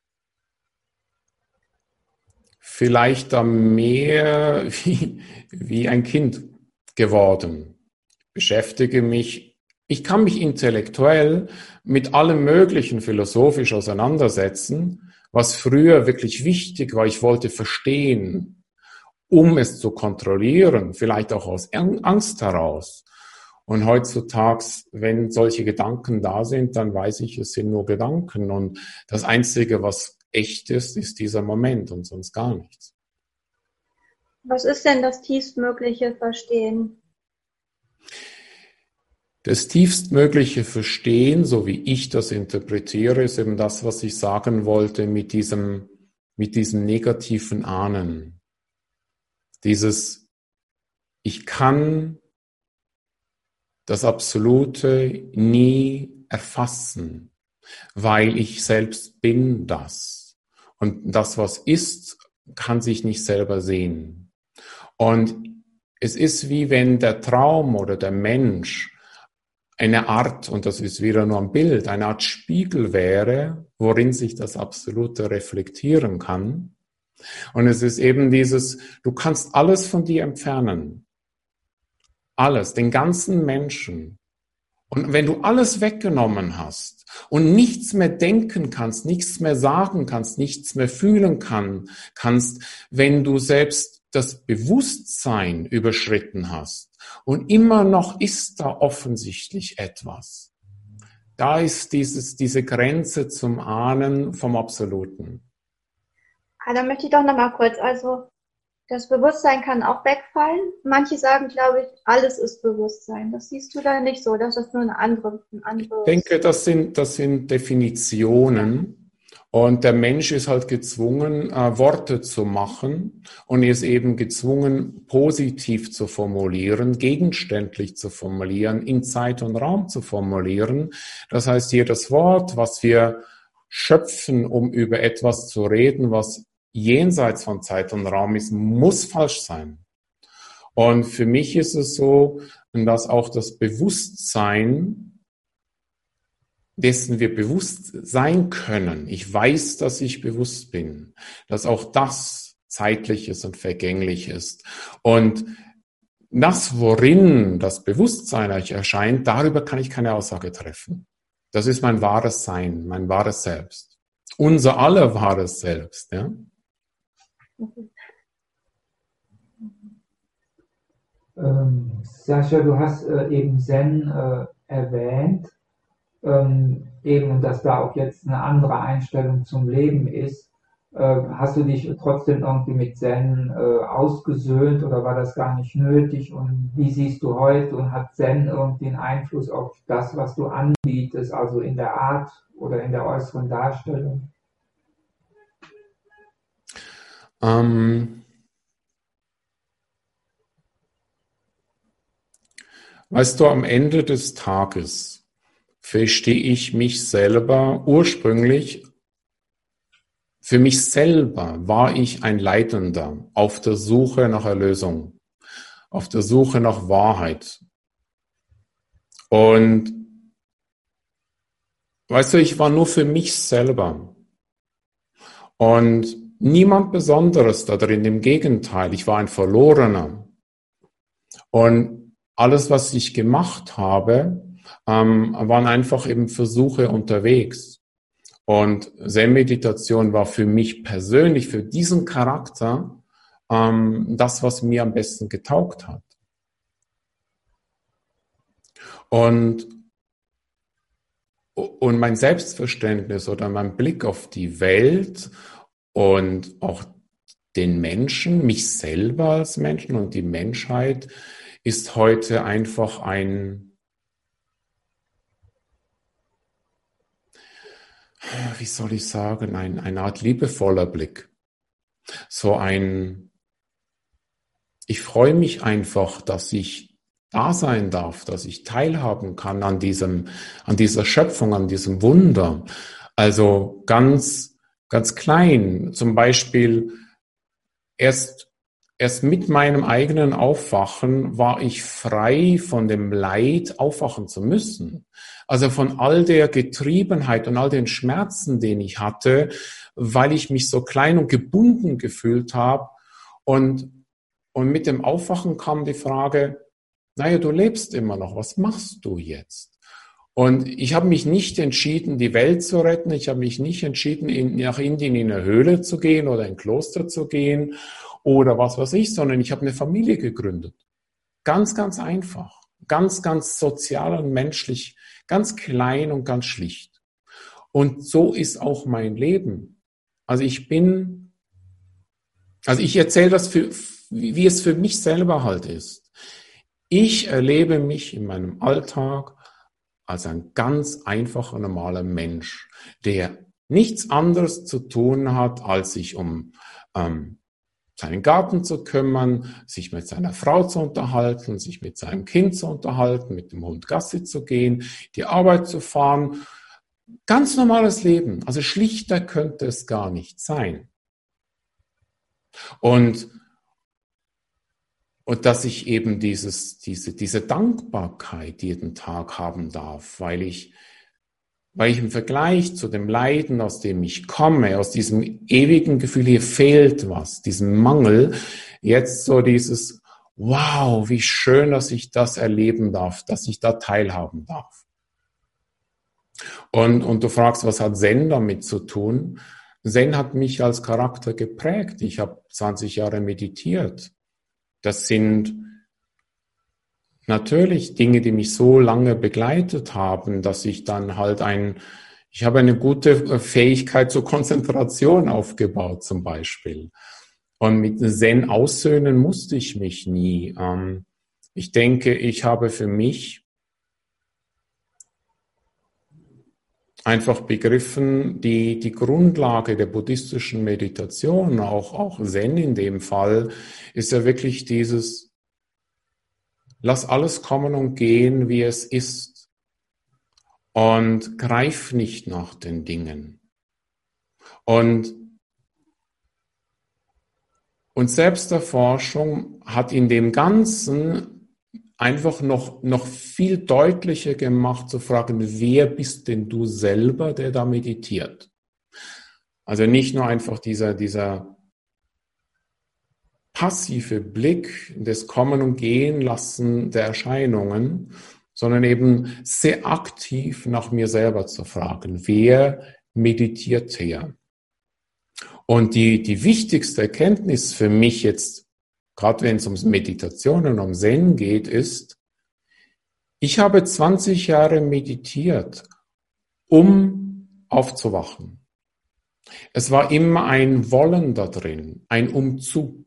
Speaker 2: vielleicht da mehr wie, wie ein Kind geworden. Ich beschäftige mich, ich kann mich intellektuell mit allem Möglichen philosophisch auseinandersetzen, was früher wirklich wichtig war. Ich wollte verstehen, um es zu kontrollieren, vielleicht auch aus Angst heraus. Und heutzutage, wenn solche Gedanken da sind, dann weiß ich, es sind nur Gedanken. Und das Einzige, was echt ist, ist dieser Moment und sonst gar nichts.
Speaker 3: Was ist denn das tiefstmögliche Verstehen?
Speaker 2: Das tiefstmögliche Verstehen, so wie ich das interpretiere, ist eben das, was ich sagen wollte mit diesem, mit diesem negativen Ahnen. Dieses, ich kann das Absolute nie erfassen, weil ich selbst bin das. Und das, was ist, kann sich nicht selber sehen. Und es ist wie wenn der Traum oder der Mensch eine Art, und das ist wieder nur ein Bild, eine Art Spiegel wäre, worin sich das Absolute reflektieren kann. Und es ist eben dieses, du kannst alles von dir entfernen. Alles, den ganzen Menschen. Und wenn du alles weggenommen hast und nichts mehr denken kannst, nichts mehr sagen kannst, nichts mehr fühlen kann, kannst, wenn du selbst das Bewusstsein überschritten hast und immer noch ist da offensichtlich etwas. Da ist dieses, diese Grenze zum Ahnen vom Absoluten.
Speaker 3: Ah, da möchte ich doch nochmal kurz, also das Bewusstsein kann auch wegfallen. Manche sagen, glaube ich, alles ist Bewusstsein. Das siehst du da nicht so, das ist nur eine andere, ein anderes.
Speaker 2: Ich denke, das sind, das sind Definitionen und der Mensch ist halt gezwungen, äh, Worte zu machen und ist eben gezwungen, positiv zu formulieren, gegenständlich zu formulieren, in Zeit und Raum zu formulieren. Das heißt, jedes Wort, was wir schöpfen, um über etwas zu reden, was jenseits von Zeit und Raum ist, muss falsch sein. Und für mich ist es so, dass auch das Bewusstsein, dessen wir bewusst sein können, ich weiß, dass ich bewusst bin, dass auch das Zeitliches und vergänglich ist. Und das, worin das Bewusstsein euch erscheint, darüber kann ich keine Aussage treffen. Das ist mein wahres Sein, mein wahres Selbst. Unser aller wahres Selbst, ja.
Speaker 1: Ähm, Sascha, du hast äh, eben Zen äh, erwähnt, ähm, eben, dass da auch jetzt eine andere Einstellung zum Leben ist. Äh, hast du dich trotzdem irgendwie mit Zen äh, ausgesöhnt oder war das gar nicht nötig? Und wie siehst du heute und hat Zen irgendwie einen Einfluss auf das, was du anbietest, also in der Art oder in der äußeren Darstellung?
Speaker 2: Ähm, weißt du, am Ende des Tages verstehe ich mich selber ursprünglich, für mich selber war ich ein Leitender auf der Suche nach Erlösung, auf der Suche nach Wahrheit. Und weißt du, ich war nur für mich selber. Und niemand Besonderes da drin, im Gegenteil, ich war ein Verlorener. Und alles, was ich gemacht habe, ähm, waren einfach eben Versuche unterwegs. Und Zen-Meditation war für mich persönlich, für diesen Charakter, ähm, das, was mir am besten getaugt hat. Und, und mein Selbstverständnis oder mein Blick auf die Welt und auch den Menschen, mich selber als Menschen und die Menschheit ist heute einfach ein, wie soll ich sagen, ein, eine Art liebevoller Blick. So ein, ich freue mich einfach, dass ich da sein darf, dass ich teilhaben kann an diesem, an dieser Schöpfung, an diesem Wunder. Also ganz, ganz klein, zum Beispiel erst, erst mit meinem eigenen Aufwachen war ich frei von dem Leid, aufwachen zu müssen. Also von all der Getriebenheit und all den Schmerzen, den ich hatte, weil ich mich so klein und gebunden gefühlt habe. Und, und mit dem Aufwachen kam die Frage, naja, du lebst immer noch, was machst du jetzt? Und ich habe mich nicht entschieden, die Welt zu retten. Ich habe mich nicht entschieden, in, nach Indien in eine Höhle zu gehen oder in ein Kloster zu gehen oder was weiß ich, sondern ich habe eine Familie gegründet. Ganz, ganz einfach. Ganz, ganz sozial und menschlich. Ganz klein und ganz schlicht. Und so ist auch mein Leben. Also ich bin, also ich erzähle das, für, wie es für mich selber halt ist. Ich erlebe mich in meinem Alltag als ein ganz einfacher, normaler Mensch, der nichts anderes zu tun hat, als sich um ähm, seinen Garten zu kümmern, sich mit seiner Frau zu unterhalten, sich mit seinem Kind zu unterhalten, mit dem Hund Gassi zu gehen, die Arbeit zu fahren. Ganz normales Leben. Also schlichter könnte es gar nicht sein. Und Und dass ich eben dieses, diese, diese Dankbarkeit jeden Tag haben darf, weil ich, weil ich im Vergleich zu dem Leiden, aus dem ich komme, aus diesem ewigen Gefühl, hier fehlt was, diesem Mangel, jetzt so dieses, wow, wie schön, dass ich das erleben darf, dass ich da teilhaben darf. Und, und du fragst, was hat Zen damit zu tun? Zen hat mich als Charakter geprägt. Ich habe zwanzig Jahre meditiert. Das sind natürlich Dinge, die mich so lange begleitet haben, dass ich dann halt ein, ich habe eine gute Fähigkeit zur Konzentration aufgebaut zum Beispiel. Und mit Zen aussöhnen musste ich mich nie. Ich denke, ich habe für mich einfach begriffen, die, die Grundlage der buddhistischen Meditation, auch, auch Zen in dem Fall, ist ja wirklich dieses, lass alles kommen und gehen, wie es ist. Und greif nicht nach den Dingen. Und, und Selbsterforschung hat in dem Ganzen einfach noch, noch viel deutlicher gemacht zu fragen, wer bist denn du selber, der da meditiert? Also nicht nur einfach dieser, dieser passive Blick des Kommen und Gehen lassen der Erscheinungen, sondern eben sehr aktiv nach mir selber zu fragen, wer meditiert hier? Und die, die wichtigste Erkenntnis für mich jetzt, gerade wenn es um Meditation und um Zen geht, ist, ich habe zwanzig Jahre meditiert, um aufzuwachen. Es war immer ein Wollen da drin, ein Umzu.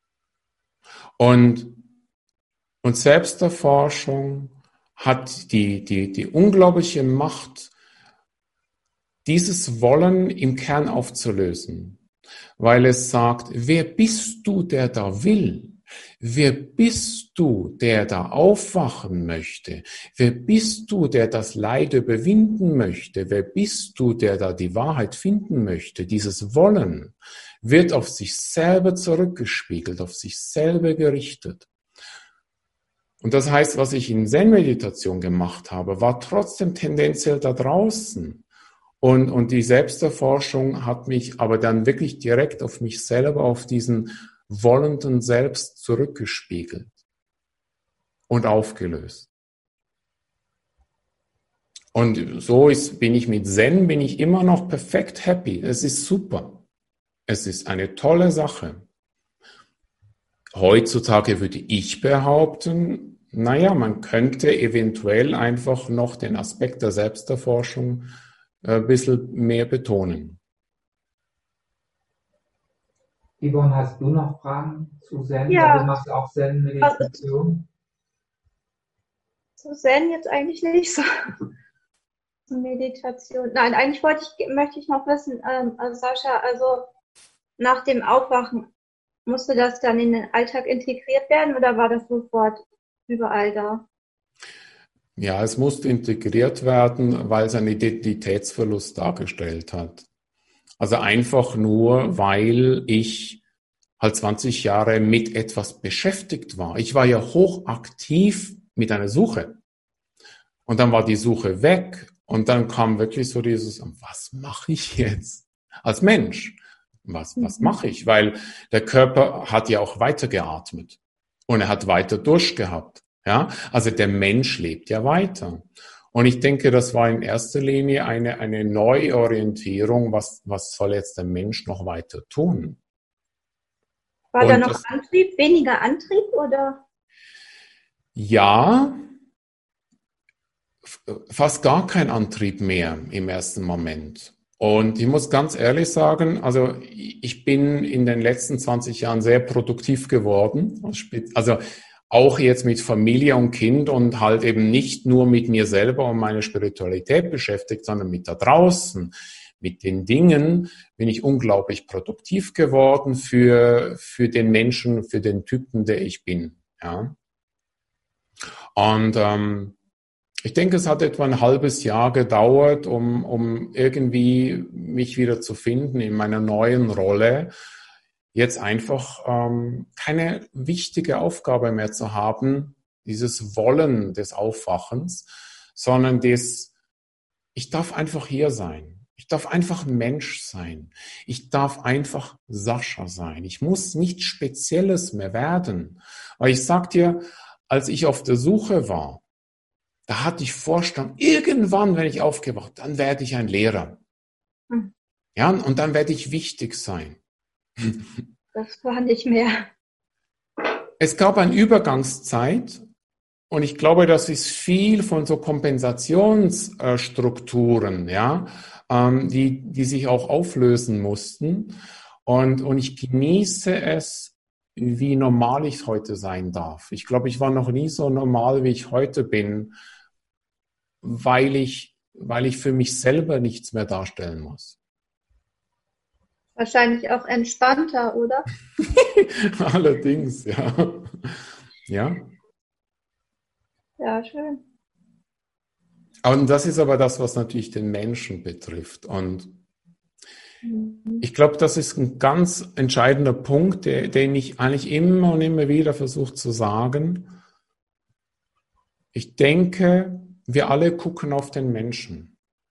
Speaker 2: Und, und Selbsterforschung hat die, die, die unglaubliche Macht, dieses Wollen im Kern aufzulösen. weil es sagt, wer bist du, der da will? Wer bist du, der da aufwachen möchte? Wer bist du, der das Leid überwinden möchte? Wer bist du, der da die Wahrheit finden möchte? Dieses Wollen wird auf sich selber zurückgespiegelt, auf sich selber gerichtet. Und das heißt, was ich in Zen-Meditation gemacht habe, war trotzdem tendenziell da draußen. Und, und die Selbsterforschung hat mich aber dann wirklich direkt auf mich selber, auf diesen wollenden Selbst zurückgespiegelt und aufgelöst. Und so ist, bin ich mit Zen, bin ich immer noch perfekt happy. Es ist super. Es ist eine tolle Sache. Heutzutage würde ich behaupten, naja, man könnte eventuell einfach noch den Aspekt der Selbsterforschung ein bisschen mehr betonen.
Speaker 1: Yvonne, hast du noch Fragen zu Zen?
Speaker 3: Ja.
Speaker 1: Du machst auch Zen-Meditation?
Speaker 3: Zu Zen jetzt eigentlich nicht so. Meditation. Nein, eigentlich wollte ich, möchte ich noch wissen, ähm, also Sascha, also nach dem Aufwachen, musste das dann in den Alltag integriert werden oder war das sofort überall da?
Speaker 2: Ja, es musste integriert werden, weil es einen Identitätsverlust dargestellt hat. Also einfach nur, weil ich halt zwanzig Jahre mit etwas beschäftigt war. Ich war ja hochaktiv mit einer Suche. Und dann war die Suche weg und dann kam wirklich so dieses, was mache ich jetzt als Mensch? Was, was mache ich? Weil der Körper hat ja auch weitergeatmet und er hat weiter durchgehabt. Ja, also der Mensch lebt ja weiter. Und ich denke, das war in erster Linie eine, eine Neuorientierung, was, was soll jetzt der Mensch noch weiter tun?
Speaker 3: War
Speaker 2: Und
Speaker 3: da noch
Speaker 2: das,
Speaker 3: Antrieb, weniger Antrieb oder?
Speaker 2: ja, fast gar kein Antrieb mehr im ersten Moment. Und ich muss ganz ehrlich sagen, also ich bin in den letzten zwanzig Jahren sehr produktiv geworden. Also auch jetzt mit Familie und Kind und halt eben nicht nur mit mir selber und meiner Spiritualität beschäftigt, sondern mit da draußen, mit den Dingen bin ich unglaublich produktiv geworden für, für den Menschen, für den Typen, der ich bin. Ja. Und ähm, ich denke, es hat etwa ein halbes Jahr gedauert, um, um irgendwie mich wieder zu finden in meiner neuen Rolle. Jetzt einfach ähm, keine wichtige Aufgabe mehr zu haben, dieses Wollen des Aufwachens, sondern das, ich darf einfach hier sein. Ich darf einfach Mensch sein. Ich darf einfach Sascha sein. Ich muss nichts Spezielles mehr werden. Aber ich sag dir, als ich auf der Suche war, da hatte ich Vorstellung, irgendwann, wenn ich aufgewacht, dann werde ich ein Lehrer. Hm. Ja, und dann werde ich wichtig sein.
Speaker 3: Das war nicht mehr.
Speaker 2: Es gab eine Übergangszeit und ich glaube, das ist viel von so Kompensationsstrukturen, ja, die, die sich auch auflösen mussten. Und, und ich genieße es, wie normal ich heute sein darf. Ich glaube, ich war noch nie so normal, wie ich heute bin, weil ich, weil ich für mich selber nichts mehr darstellen muss.
Speaker 3: Wahrscheinlich auch entspannter, oder?
Speaker 2: Allerdings, ja. Ja.
Speaker 3: Ja, schön.
Speaker 2: Und das ist aber das, was natürlich den Menschen betrifft. Und mhm. ich glaube, das ist ein ganz entscheidender Punkt, der, den ich eigentlich immer und immer wieder versuche zu sagen. Ich denke, wir alle gucken auf den Menschen.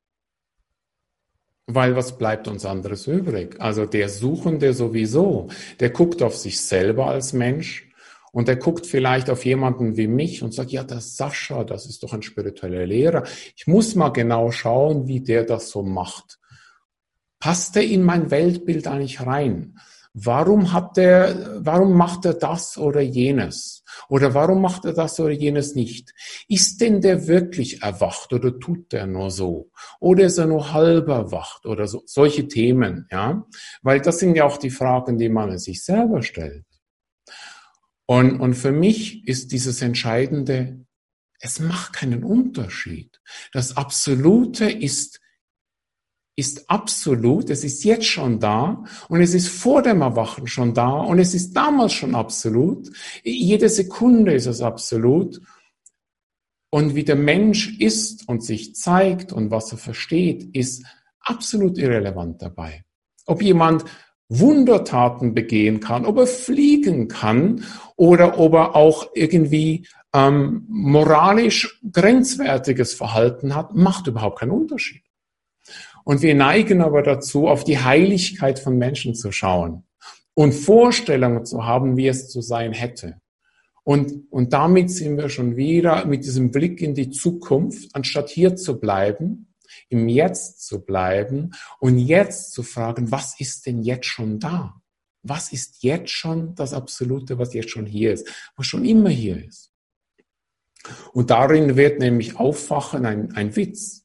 Speaker 2: Weil was bleibt uns anderes übrig? Also der Suchende sowieso, der guckt auf sich selber als Mensch und der guckt vielleicht auf jemanden wie mich und sagt, ja, das Sascha, das ist doch ein spiritueller Lehrer. Ich muss mal genau schauen, wie der das so macht. Passt er in mein Weltbild eigentlich rein? Warum hat der, warum macht er das oder jenes? Oder warum macht er das oder jenes nicht? Ist denn der wirklich erwacht oder tut der nur so? Oder ist er nur halb erwacht oder so? Solche Themen, ja? Weil das sind ja auch die Fragen, die man sich selber stellt. Und, und für mich ist dieses Entscheidende, es macht keinen Unterschied. Das Absolute ist ist absolut, es ist jetzt schon da und es ist vor dem Erwachen schon da und es ist damals schon absolut. Jede Sekunde ist es absolut. Und wie der Mensch ist und sich zeigt und was er versteht, ist absolut irrelevant dabei. Ob jemand Wundertaten begehen kann, ob er fliegen kann oder ob er auch irgendwie ähm, moralisch grenzwertiges Verhalten hat, macht überhaupt keinen Unterschied. Und wir neigen aber dazu, auf die Heiligkeit von Menschen zu schauen und Vorstellungen zu haben, wie es zu sein hätte. Und, und damit sind wir schon wieder mit diesem Blick in die Zukunft, anstatt hier zu bleiben, im Jetzt zu bleiben und jetzt zu fragen, was ist denn jetzt schon da? Was ist jetzt schon das Absolute, was jetzt schon hier ist, was schon immer hier ist? Und darin wird nämlich Aufwachen ein, ein Witz.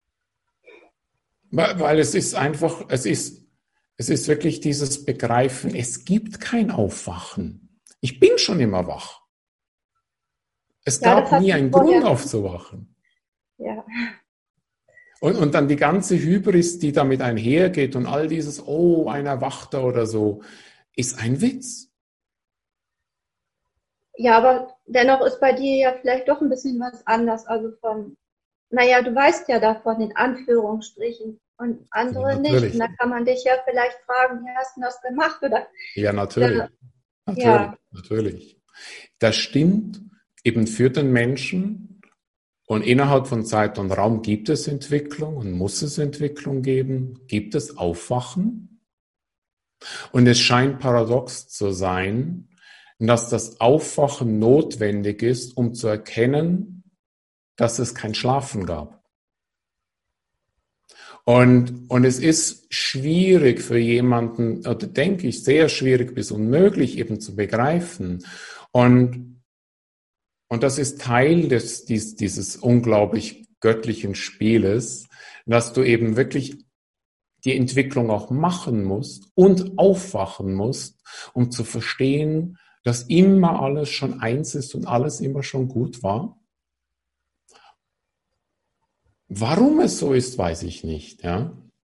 Speaker 2: Weil, weil es ist einfach, es ist, es ist wirklich dieses Begreifen, es gibt kein Aufwachen. Ich bin schon immer wach. Es
Speaker 3: Ja,
Speaker 2: gab nie einen Grund aufzuwachen.
Speaker 3: Ja.
Speaker 2: Und, und dann die ganze Hybris, die damit einhergeht und all dieses, oh, ein Erwachter oder so, ist ein Witz.
Speaker 3: Ja, aber dennoch ist bei dir ja vielleicht doch ein bisschen was anders. Also von, naja, du weißt ja davon in Anführungsstrichen und andere
Speaker 2: Ja,
Speaker 3: nicht. Und da kann man dich ja vielleicht fragen, wie hast du das gemacht? Oder,
Speaker 2: ja, natürlich.
Speaker 3: Ja.
Speaker 2: Natürlich,
Speaker 3: Ja.
Speaker 2: natürlich. Das stimmt eben für den Menschen. Und innerhalb von Zeit und Raum gibt es Entwicklung und muss es Entwicklung geben, gibt es Aufwachen. Und es scheint paradox zu sein, dass das Aufwachen notwendig ist, um zu erkennen, dass es kein Schlafen gab. Und, und es ist schwierig für jemanden, oder denke ich, sehr schwierig bis unmöglich eben zu begreifen. Und, und das ist Teil des, dies, dieses unglaublich göttlichen Spieles, dass du eben wirklich die Entwicklung auch machen musst und aufwachen musst, um zu verstehen, dass immer alles schon eins ist und alles immer schon gut war. Warum es so ist, weiß ich nicht. Ja?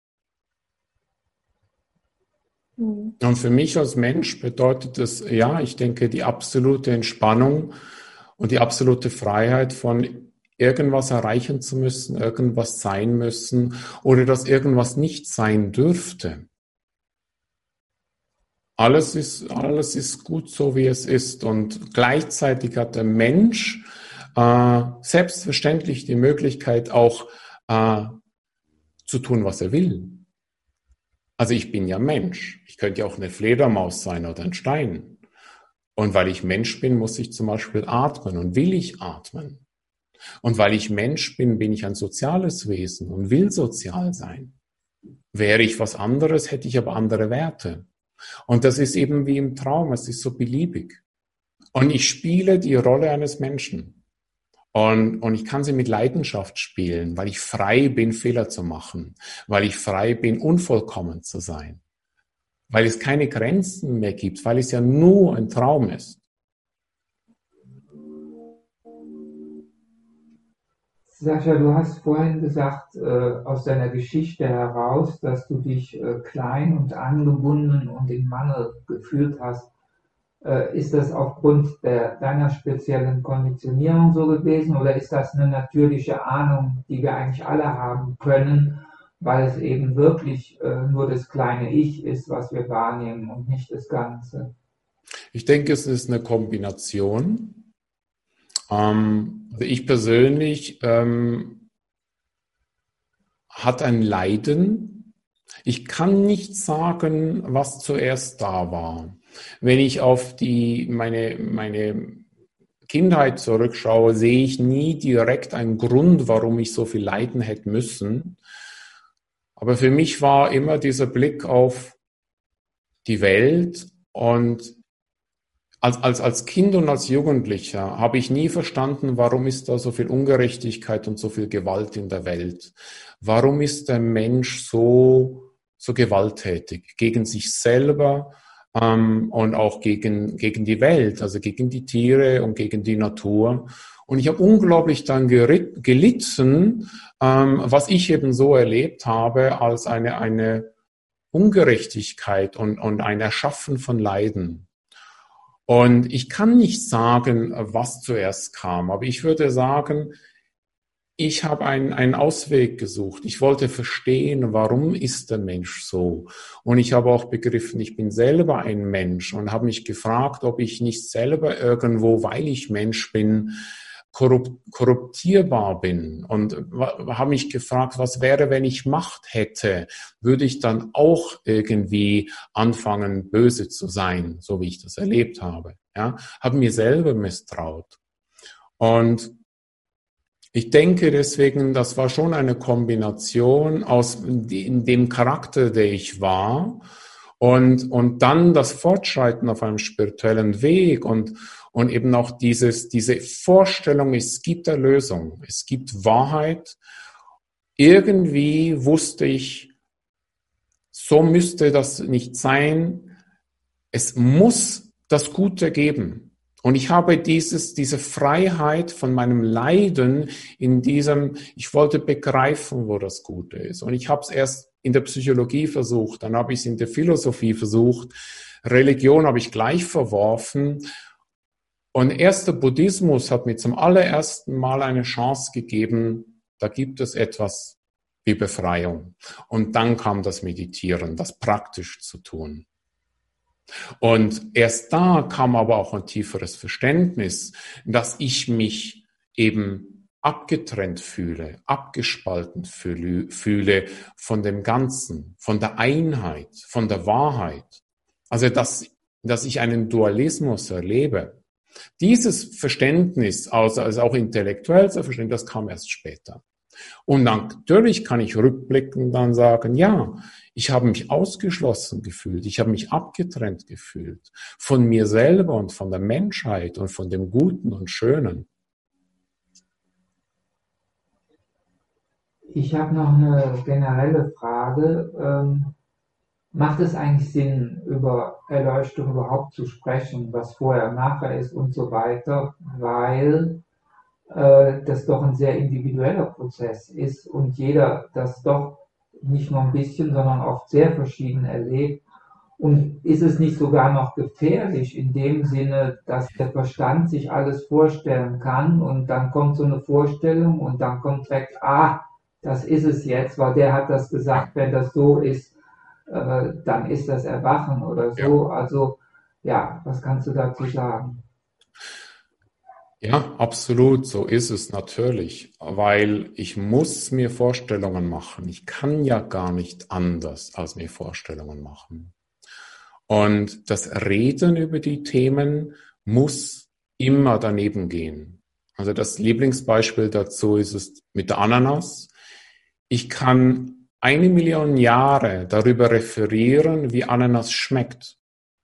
Speaker 3: Hm.
Speaker 2: Und für mich als Mensch bedeutet es, ja, ich denke, die absolute Entspannung und die absolute Freiheit von irgendwas erreichen zu müssen, irgendwas sein müssen oder dass irgendwas nicht sein dürfte. Alles ist, alles ist gut so, wie es ist. Und gleichzeitig hat der Mensch äh, selbstverständlich die Möglichkeit auch äh, zu tun, was er will. Also ich bin ja Mensch. Ich könnte ja auch eine Fledermaus sein oder ein Stein. Und weil ich Mensch bin, muss ich zum Beispiel atmen und will ich atmen. Und weil ich Mensch bin, bin ich ein soziales Wesen und will sozial sein. Wäre ich was anderes, hätte ich aber andere Werte. Und das ist eben wie im Traum, es ist so beliebig. Und ich spiele die Rolle eines Menschen. Und, und ich kann sie mit Leidenschaft spielen, weil ich frei bin, Fehler zu machen, weil ich frei bin, unvollkommen zu sein, weil es keine Grenzen mehr gibt, weil es ja nur ein Traum ist.
Speaker 1: Sascha, du hast vorhin gesagt, äh, aus deiner Geschichte heraus, dass du dich äh, klein und angebunden und in Mangel gefühlt hast. Äh, ist das aufgrund der, deiner speziellen Konditionierung so gewesen oder ist das eine natürliche Ahnung, die wir eigentlich alle haben können, weil es eben wirklich äh, nur das kleine Ich ist, was wir wahrnehmen und nicht das Ganze?
Speaker 2: Ich denke, es ist eine Kombination. Ähm, also ich persönlich ähm, hatte ein Leiden. Ich kann nicht sagen, was zuerst da war. Wenn ich auf die, meine, meine Kindheit zurückschaue, sehe ich nie direkt einen Grund, warum ich so viel leiden hätte müssen. Aber für mich war immer dieser Blick auf die Welt und Als, als, als Kind und als Jugendlicher habe ich nie verstanden, warum ist da so viel Ungerechtigkeit und so viel Gewalt in der Welt? Warum ist der Mensch so, so gewalttätig gegen sich selber ähm, und auch gegen, gegen die Welt, also gegen die Tiere und gegen die Natur? Und ich habe unglaublich dann geritt, gelitten, ähm, was ich eben so erlebt habe als eine, eine Ungerechtigkeit und, und ein Erschaffen von Leiden. Und ich kann nicht sagen, was zuerst kam, aber ich würde sagen, ich habe einen, einen Ausweg gesucht. Ich wollte verstehen, warum ist der Mensch so? Und ich habe auch begriffen, ich bin selber ein Mensch und habe mich gefragt, ob ich nicht selber irgendwo, weil ich Mensch bin, korrupt, korruptierbar bin. Und habe mich gefragt, was wäre, wenn ich Macht hätte? Würde ich dann auch irgendwie anfangen, böse zu sein, so wie ich das erlebt habe? Ja, habe mir selber misstraut. Und ich denke deswegen, das war schon eine Kombination aus dem Charakter, der ich war, und, und dann das Fortschreiten auf einem spirituellen Weg und, und eben auch dieses, diese Vorstellung, es gibt Erlösung, es gibt Wahrheit. Irgendwie wusste ich, so müsste das nicht sein. Es muss das Gute geben. Und ich habe dieses, diese Freiheit von meinem Leiden in diesem, ich wollte begreifen, wo das Gute ist. Und ich habe es erst in der Psychologie versucht, dann habe ich es in der Philosophie versucht, Religion habe ich gleich verworfen. Und erst der Buddhismus hat mir zum allerersten Mal eine Chance gegeben, da gibt es etwas wie Befreiung. Und dann kam das Meditieren, das praktisch zu tun. Und erst da kam aber auch ein tieferes Verständnis, dass ich mich eben abgetrennt fühle, abgespalten fühle, fühle von dem Ganzen, von der Einheit, von der Wahrheit. Also, dass, dass ich einen Dualismus erlebe. Dieses Verständnis, also, also auch intellektuell zu verstehen, das kam erst später. Und natürlich kann ich rückblickend dann sagen, ja, ich habe mich ausgeschlossen gefühlt, ich habe mich abgetrennt gefühlt von mir selber und von der Menschheit und von dem Guten und Schönen.
Speaker 1: Ich habe noch eine generelle Frage. Ähm, macht es eigentlich Sinn, über Erleuchtung überhaupt zu sprechen, was vorher und nachher ist und so weiter, weil äh, das doch ein sehr individueller Prozess ist und jeder das doch nicht nur ein bisschen, sondern oft sehr verschieden erlebt. Und ist es nicht sogar noch gefährlich in dem Sinne, dass der Verstand sich alles vorstellen kann und dann kommt so eine Vorstellung und dann kommt direkt, ah, das ist es jetzt, weil der hat das gesagt, wenn das so ist, äh, dann ist das Erwachen oder so. Ja. Also ja, was kannst du dazu sagen?
Speaker 2: Ja, absolut, so ist es natürlich, weil ich muss mir Vorstellungen machen. Ich kann ja gar nicht anders als mir Vorstellungen machen. Und das Reden über die Themen muss immer daneben gehen. Also das Lieblingsbeispiel dazu ist es mit der Ananas. Ich kann eine Million Jahre darüber referieren, wie Ananas schmeckt.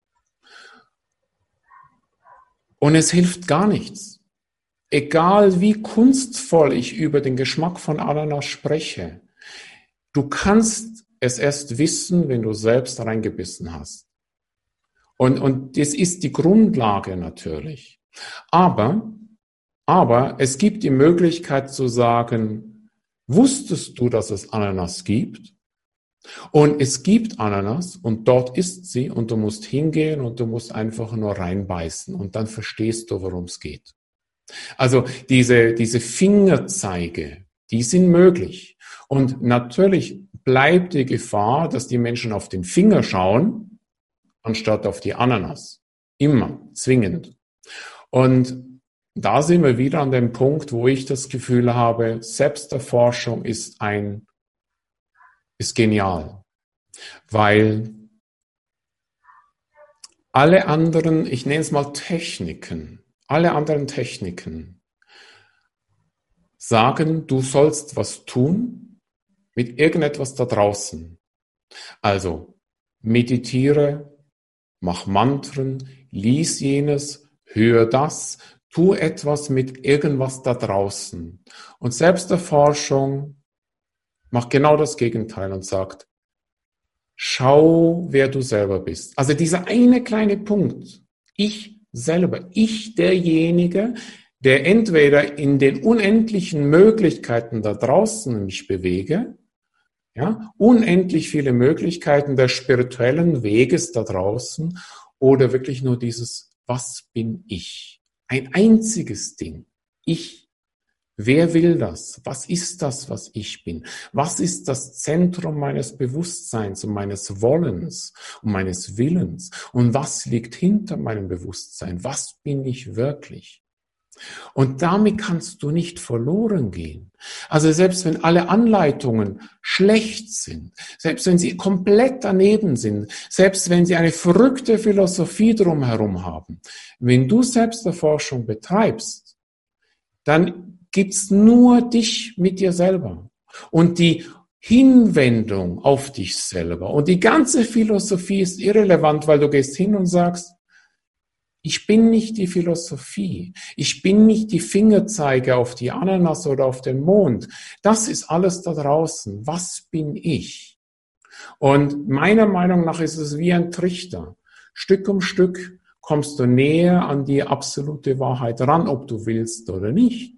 Speaker 2: Und es hilft gar nichts. Egal wie kunstvoll ich über den Geschmack von Ananas spreche, du kannst es erst wissen, wenn du selbst reingebissen hast. Und, und das ist die Grundlage natürlich. Aber, aber es gibt die Möglichkeit zu sagen, wusstest du, dass es Ananas gibt? Und es gibt Ananas und dort ist sie und du musst hingehen und du musst einfach nur reinbeißen und dann verstehst du, worum es geht. Also diese, diese Fingerzeige, die sind möglich. Und natürlich bleibt die Gefahr, dass die Menschen auf den Finger schauen, anstatt auf die Ananas. Immer, zwingend. Und da sind wir wieder an dem Punkt, wo ich das Gefühl habe, Selbsterforschung ist ein, ist genial. Weil alle anderen, ich nenne es mal Techniken, alle anderen Techniken sagen, du sollst was tun mit irgendetwas da draußen. Also meditiere, mach Mantren, lies jenes, höre das, tu etwas mit irgendwas da draußen. Und Selbsterforschung macht genau das Gegenteil und sagt, schau, wer du selber bist. Also dieser eine kleine Punkt, ich selber, ich derjenige, der entweder in den unendlichen Möglichkeiten da draußen mich bewege, ja, unendlich viele Möglichkeiten des spirituellen Weges da draußen, oder wirklich nur dieses, was bin ich? Ein einziges Ding. Ich. Wer will das? Was ist das, was ich bin? Was ist das Zentrum meines Bewusstseins und meines Wollens und meines Willens? Und was liegt hinter meinem Bewusstsein? Was bin ich wirklich? Und damit kannst du nicht verloren gehen. Also selbst wenn alle Anleitungen schlecht sind, selbst wenn sie komplett daneben sind, selbst wenn sie eine verrückte Philosophie drumherum haben, wenn du Selbsterforschung betreibst, dann gibt's nur dich mit dir selber. Und die Hinwendung auf dich selber und die ganze Philosophie ist irrelevant, weil du gehst hin und sagst, ich bin nicht die Philosophie, ich bin nicht die Fingerzeige auf die Ananas oder auf den Mond. Das ist alles da draußen. Was bin ich? Und meiner Meinung nach ist es wie ein Trichter. Stück um Stück kommst du näher an die absolute Wahrheit ran, ob du willst oder nicht.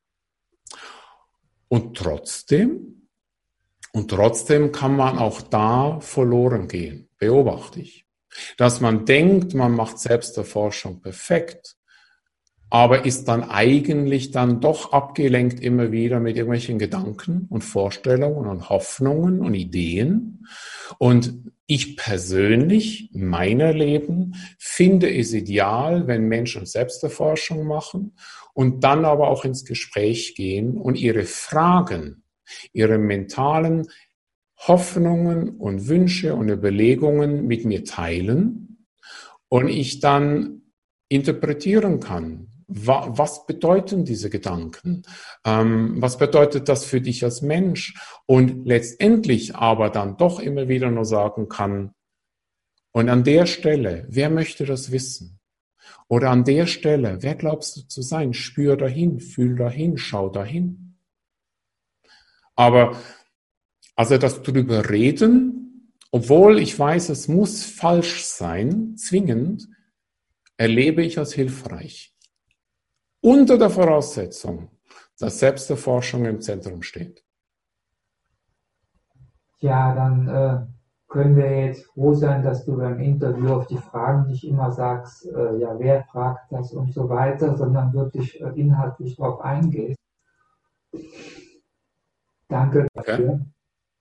Speaker 2: Und trotzdem, und trotzdem kann man auch da verloren gehen, beobachte ich. Dass man denkt, man macht Selbsterforschung perfekt, aber ist dann eigentlich dann doch abgelenkt immer wieder mit irgendwelchen Gedanken und Vorstellungen und Hoffnungen und Ideen. Und ich persönlich, in meinem Leben, finde es ideal, wenn Menschen Selbsterforschung machen und dann aber auch ins Gespräch gehen und ihre Fragen, ihre mentalen Hoffnungen und Wünsche und Überlegungen mit mir teilen und ich dann interpretieren kann. Was bedeuten diese Gedanken? Ähm, was bedeutet das für dich als Mensch? Und letztendlich aber dann doch immer wieder nur sagen kann, und an der Stelle, wer möchte das wissen? Oder an der Stelle, wer glaubst du zu sein? Spür dahin, fühl dahin, schau dahin. Aber also das drüber reden, obwohl ich weiß, es muss falsch sein, zwingend, erlebe ich als hilfreich. Unter der Voraussetzung, dass Selbsterforschung im Zentrum steht.
Speaker 1: Ja, dann äh, können wir jetzt froh sein, dass du beim Interview auf die Fragen nicht immer sagst, äh, ja, wer fragt das und so weiter, sondern wirklich äh, inhaltlich darauf eingehst. Danke dafür.
Speaker 2: Okay.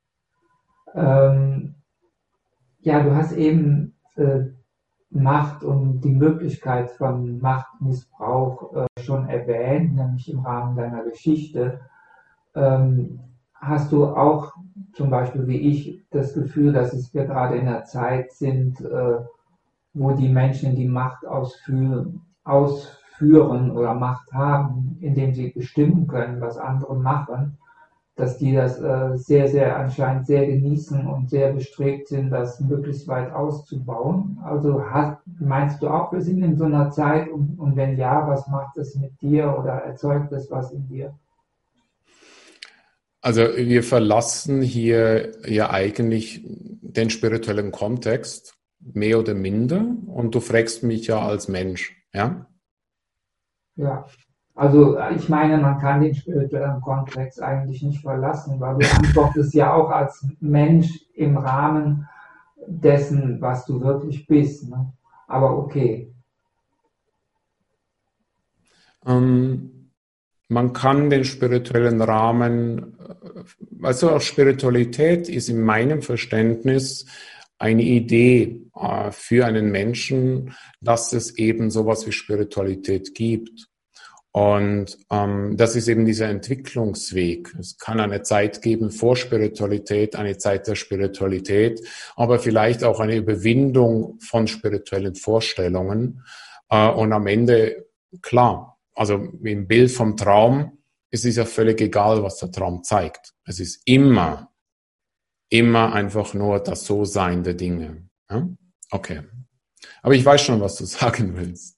Speaker 1: Ähm, ja, du hast eben äh, Macht und die Möglichkeit von Machtmissbrauch äh, schon erwähnt, nämlich im Rahmen deiner Geschichte. Ähm, hast du auch zum Beispiel wie ich das Gefühl, dass es wir gerade in einer Zeit sind, äh, wo die Menschen die Macht ausführen, ausführen oder Macht haben, indem sie bestimmen können, was andere machen, dass die das äh, sehr, sehr anscheinend sehr genießen und sehr bestrebt sind, das möglichst weit auszubauen. Also hast, meinst du auch, wir sind in so einer Zeit und, und wenn ja, was macht es mit dir oder erzeugt es was in dir?
Speaker 2: Also wir verlassen hier ja eigentlich den spirituellen Kontext, mehr oder minder, und du fragst mich ja als Mensch, ja?
Speaker 1: Ja. Also ich meine, man kann den spirituellen Kontext eigentlich nicht verlassen, weil du antwortest ja auch als Mensch im Rahmen dessen, was du wirklich bist. Ne? Aber okay.
Speaker 2: Ähm, man kann den spirituellen Rahmen, also auch Spiritualität ist in meinem Verständnis eine Idee äh, für einen Menschen, dass es eben sowas wie Spiritualität gibt. Und ähm, das ist eben dieser Entwicklungsweg. Es kann eine Zeit geben vor Spiritualität, eine Zeit der Spiritualität, aber vielleicht auch eine Überwindung von spirituellen Vorstellungen. Äh, und am Ende, klar, also im Bild vom Traum, es ist ja völlig egal, was der Traum zeigt. Es ist immer, immer einfach nur das So-Sein der Dinge. Ja? Okay. Aber ich weiß schon, was du sagen willst.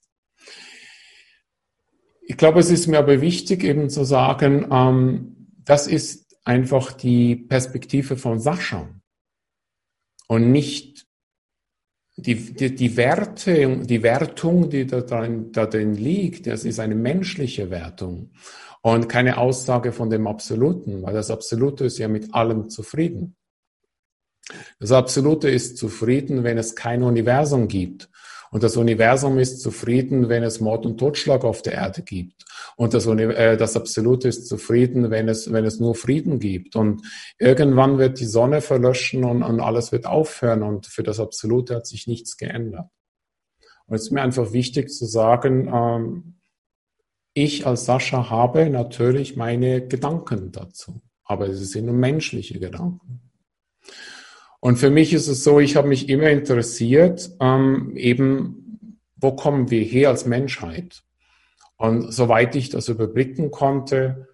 Speaker 2: Ich glaube, es ist mir aber wichtig, eben zu sagen, ähm, das ist einfach die Perspektive von Sascha und nicht die, die, die Werte, die Wertung, die da drin, da drin liegt, das ist eine menschliche Wertung und keine Aussage von dem Absoluten, weil das Absolute ist ja mit allem zufrieden. Das Absolute ist zufrieden, wenn es kein Universum gibt. Und das Universum ist zufrieden, wenn es Mord und Totschlag auf der Erde gibt. Und das, äh, das Absolute ist zufrieden, wenn es, wenn es nur Frieden gibt. Und irgendwann wird die Sonne verlöschen und, und alles wird aufhören. Und für das Absolute hat sich nichts geändert. Und es ist mir einfach wichtig zu sagen, ähm, ich als Sascha habe natürlich meine Gedanken dazu. Aber es sind nur menschliche Gedanken. Und für mich ist es so, ich habe mich immer interessiert, ähm, eben, wo kommen wir her als Menschheit? Und soweit ich das überblicken konnte,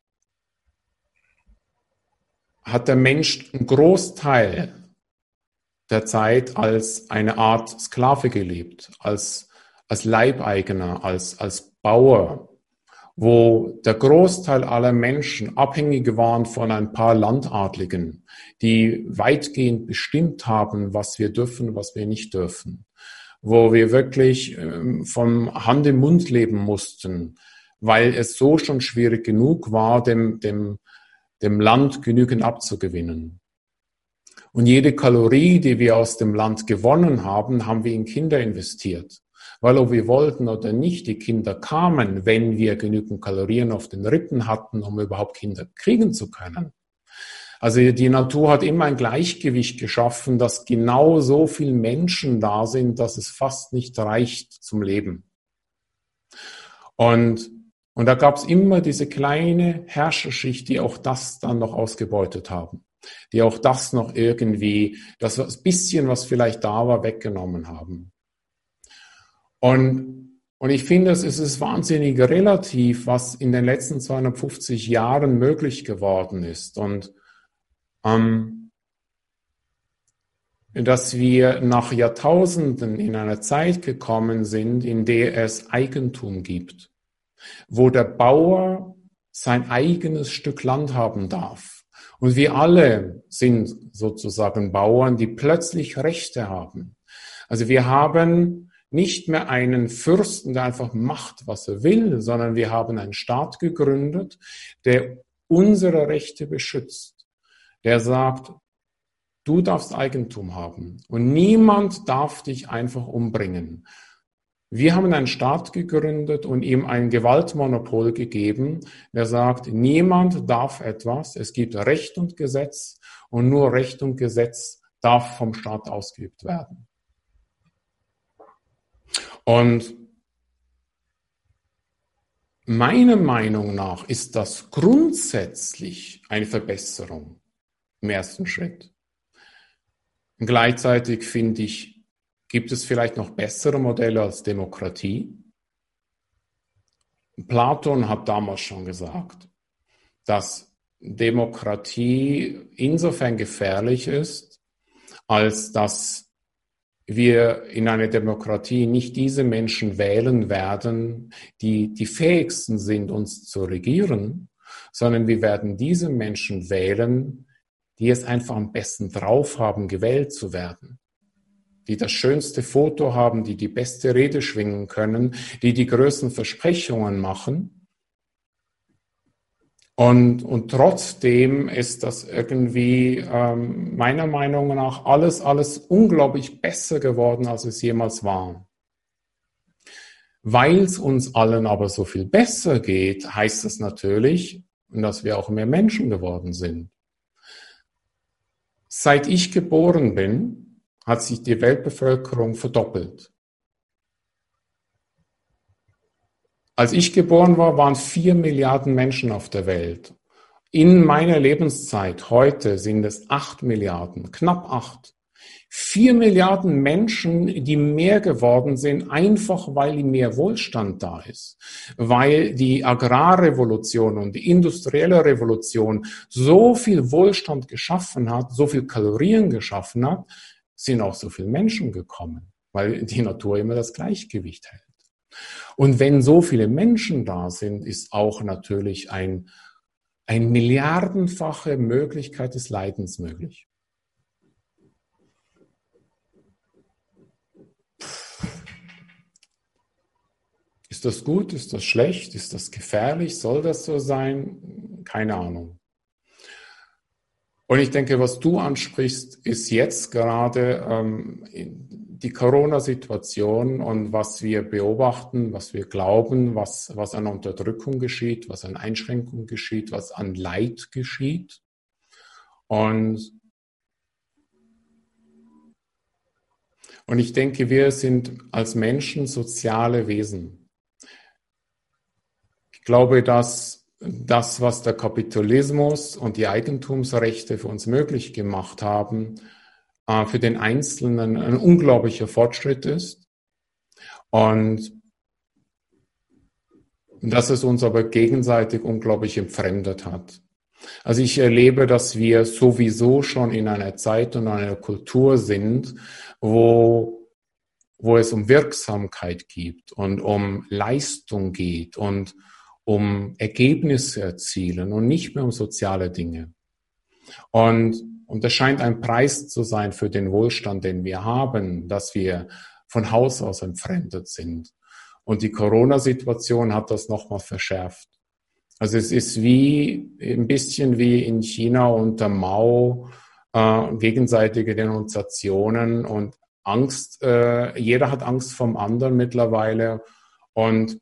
Speaker 2: hat der Mensch einen Großteil der Zeit als eine Art Sklave gelebt, als, als Leibeigener, als, als Bauer, wo der Großteil aller Menschen abhängig waren von ein paar Landadligen, die weitgehend bestimmt haben, was wir dürfen, was wir nicht dürfen, wo wir wirklich ähm, vom Hand im Mund leben mussten, weil es so schon schwierig genug war, dem, dem, dem Land genügend abzugewinnen. Und jede Kalorie, die wir aus dem Land gewonnen haben, haben wir in Kinder investiert. Weil ob wir wollten oder nicht, die Kinder kamen, wenn wir genügend Kalorien auf den Rippen hatten, um überhaupt Kinder kriegen zu können. Also die Natur hat immer ein Gleichgewicht geschaffen, dass genau so viele Menschen da sind, dass es fast nicht reicht zum Leben. Und, und da gab es immer diese kleine Herrscherschicht, die auch das dann noch ausgebeutet haben, die auch das noch irgendwie, das bisschen, was vielleicht da war, weggenommen haben. Und, und ich finde, es ist wahnsinnig relativ, was in den letzten zweihundertfünfzig Jahren möglich geworden ist. Und ähm, dass wir nach Jahrtausenden in eine Zeit gekommen sind, in der es Eigentum gibt, wo der Bauer sein eigenes Stück Land haben darf. Und wir alle sind sozusagen Bauern, die plötzlich Rechte haben. Also wir haben nicht mehr einen Fürsten, der einfach macht, was er will, sondern wir haben einen Staat gegründet, der unsere Rechte beschützt. Der sagt, du darfst Eigentum haben und niemand darf dich einfach umbringen. Wir haben einen Staat gegründet und ihm ein Gewaltmonopol gegeben, der sagt, niemand darf etwas, es gibt Recht und Gesetz und nur Recht und Gesetz darf vom Staat ausgeübt werden. Und meiner Meinung nach ist das grundsätzlich eine Verbesserung im ersten Schritt. Und gleichzeitig finde ich, gibt es vielleicht noch bessere Modelle als Demokratie. Platon hat damals schon gesagt, dass Demokratie insofern gefährlich ist, als dass wir in einer Demokratie nicht diese Menschen wählen werden, die die fähigsten sind, uns zu regieren, sondern wir werden diese Menschen wählen, die es einfach am besten drauf haben, gewählt zu werden, die das schönste Foto haben, die die beste Rede schwingen können, die die größten Versprechungen machen. Und, und trotzdem ist das irgendwie ähm, meiner Meinung nach alles, alles unglaublich besser geworden, als es jemals war. Weil es uns allen aber so viel besser geht, heißt es natürlich, dass wir auch mehr Menschen geworden sind. Seit ich geboren bin, hat sich die Weltbevölkerung verdoppelt. Als ich geboren war, waren vier Milliarden Menschen auf der Welt. In meiner Lebenszeit heute sind es acht Milliarden, knapp acht. Vier Milliarden Menschen, die mehr geworden sind, einfach weil mehr Wohlstand da ist. Weil die Agrarrevolution und die industrielle Revolution so viel Wohlstand geschaffen hat, so viel Kalorien geschaffen hat, sind auch so viele Menschen gekommen, weil die Natur immer das Gleichgewicht hält. Und wenn so viele Menschen da sind, ist auch natürlich ein, ein milliardenfache Möglichkeit des Leidens möglich. Ist das gut? Ist das schlecht? Ist das gefährlich? Soll das so sein? Keine Ahnung. Und ich denke, was du ansprichst, ist jetzt gerade ähm, die Corona-Situation und was wir beobachten, was wir glauben, was, was an Unterdrückung geschieht, was an Einschränkung geschieht, was an Leid geschieht. Und, und ich denke, wir sind als Menschen soziale Wesen. Ich glaube, dass das, was der Kapitalismus und die Eigentumsrechte für uns möglich gemacht haben, für den Einzelnen ein unglaublicher Fortschritt ist und dass es uns aber gegenseitig unglaublich entfremdet hat. Also ich erlebe, dass wir sowieso schon in einer Zeit und einer Kultur sind, wo, wo es um Wirksamkeit geht und um Leistung geht und um Ergebnisse erzielen und nicht mehr um soziale Dinge. Und, und das scheint ein Preis zu sein für den Wohlstand, den wir haben, dass wir von Haus aus entfremdet sind. Und die Corona-Situation hat das nochmal verschärft. Also es ist wie, ein bisschen wie in China unter Mao, äh, gegenseitige Denunziationen und Angst. Äh, jeder hat Angst vom anderen mittlerweile. Und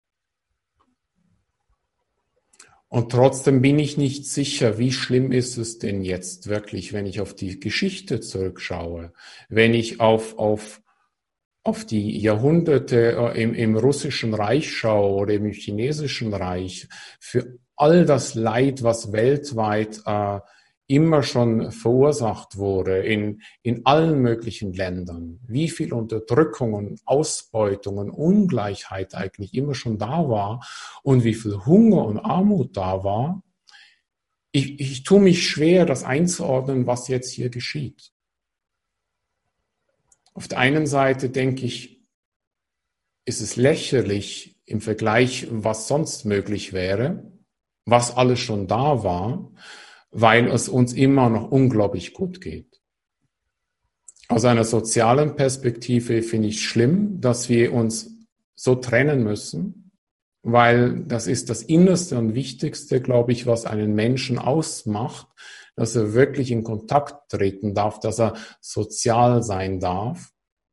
Speaker 2: Und trotzdem bin ich nicht sicher, wie schlimm ist es denn jetzt wirklich, wenn ich auf die Geschichte zurückschaue, wenn ich auf, auf, auf die Jahrhunderte im, im Russischen Reich schaue oder im Chinesischen Reich, für all das Leid, was weltweit äh, immer schon verursacht wurde, in, in allen möglichen Ländern, wie viel Unterdrückung und Ausbeutung und Ungleichheit eigentlich immer schon da war und wie viel Hunger und Armut da war. Ich, ich tue mich schwer, das einzuordnen, was jetzt hier geschieht. Auf der einen Seite denke ich, ist es lächerlich im Vergleich, was sonst möglich wäre, was alles schon da war, weil es uns immer noch unglaublich gut geht. Aus einer sozialen Perspektive finde ich schlimm, dass wir uns so trennen müssen, weil das ist das Innerste und Wichtigste, glaube ich, was einen Menschen ausmacht, dass er wirklich in Kontakt treten darf, dass er sozial sein darf.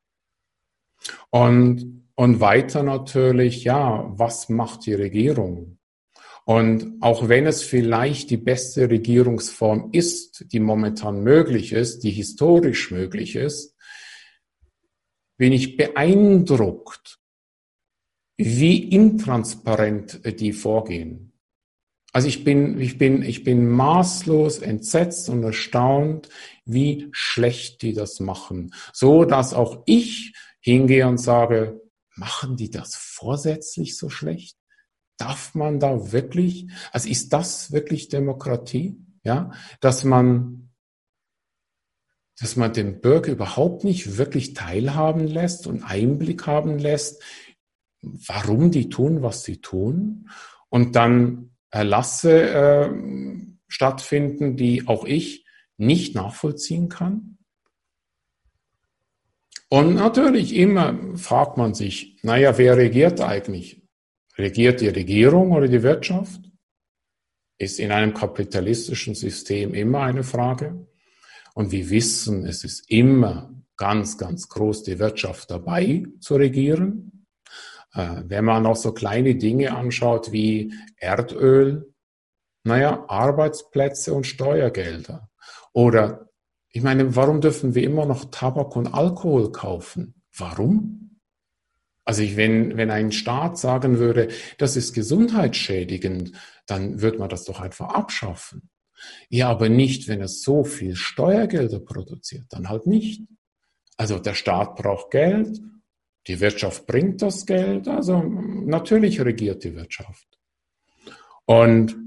Speaker 2: Und, und weiter natürlich, ja, was macht die Regierung? Und auch wenn es vielleicht die beste Regierungsform ist, die momentan möglich ist, die historisch möglich ist, bin ich beeindruckt, wie intransparent die vorgehen. Also ich bin, ich bin, ich bin maßlos entsetzt und erstaunt, wie schlecht die das machen. So, dass auch ich hingehe und sage, machen die das vorsätzlich so schlecht? Darf man da wirklich, also ist das wirklich Demokratie? Ja, dass man, dass man den Bürger überhaupt nicht wirklich teilhaben lässt und Einblick haben lässt, warum die tun, was sie tun, und dann Erlasse äh, stattfinden, die auch ich nicht nachvollziehen kann. Und natürlich immer fragt man sich, naja, wer regiert eigentlich? Regiert die Regierung oder die Wirtschaft? Ist in einem kapitalistischen System immer eine Frage. Und wir wissen, es ist immer ganz, ganz groß die Wirtschaft dabei zu regieren. Äh, wenn man auch so kleine Dinge anschaut wie Erdöl, naja, Arbeitsplätze und Steuergelder. Oder, ich meine, warum dürfen wir immer noch Tabak und Alkohol kaufen? Warum? Also ich, wenn, wenn ein Staat sagen würde, das ist gesundheitsschädigend, dann würde man das doch einfach abschaffen. Ja, aber nicht, wenn es so viel Steuergelder produziert, dann halt nicht. Also der Staat braucht Geld, die Wirtschaft bringt das Geld, also natürlich regiert die Wirtschaft. Und,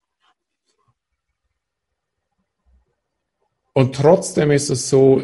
Speaker 2: und trotzdem ist es so,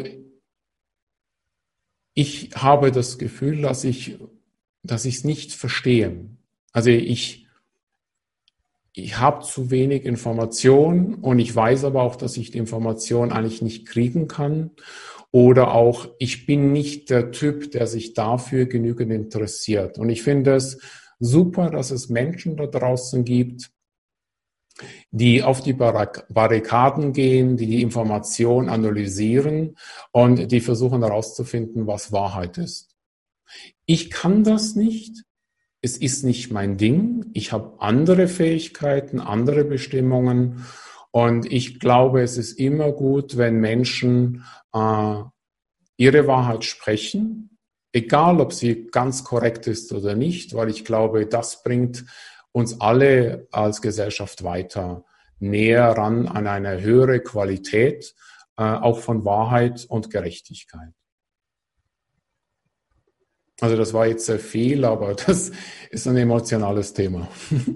Speaker 2: ich habe das Gefühl, dass ich dass ich es nicht verstehe. Also ich, ich habe zu wenig Information und ich weiß aber auch, dass ich die Information eigentlich nicht kriegen kann. oder auch, ich bin nicht der Typ, der sich dafür genügend interessiert. Und ich finde es super, dass es Menschen da draußen gibt, die auf die Barrikaden gehen, die die Information analysieren und die versuchen herauszufinden, was Wahrheit ist. Ich kann das nicht. Es ist nicht mein Ding. Ich habe andere Fähigkeiten, andere Bestimmungen. Und ich glaube, es ist immer gut, wenn Menschen äh, ihre Wahrheit sprechen, egal ob sie ganz korrekt ist oder nicht, weil ich glaube, das bringt uns alle als Gesellschaft weiter, näher ran an eine höhere Qualität, äh, auch von Wahrheit und Gerechtigkeit. Also das war jetzt sehr viel, aber das ist ein emotionales Thema.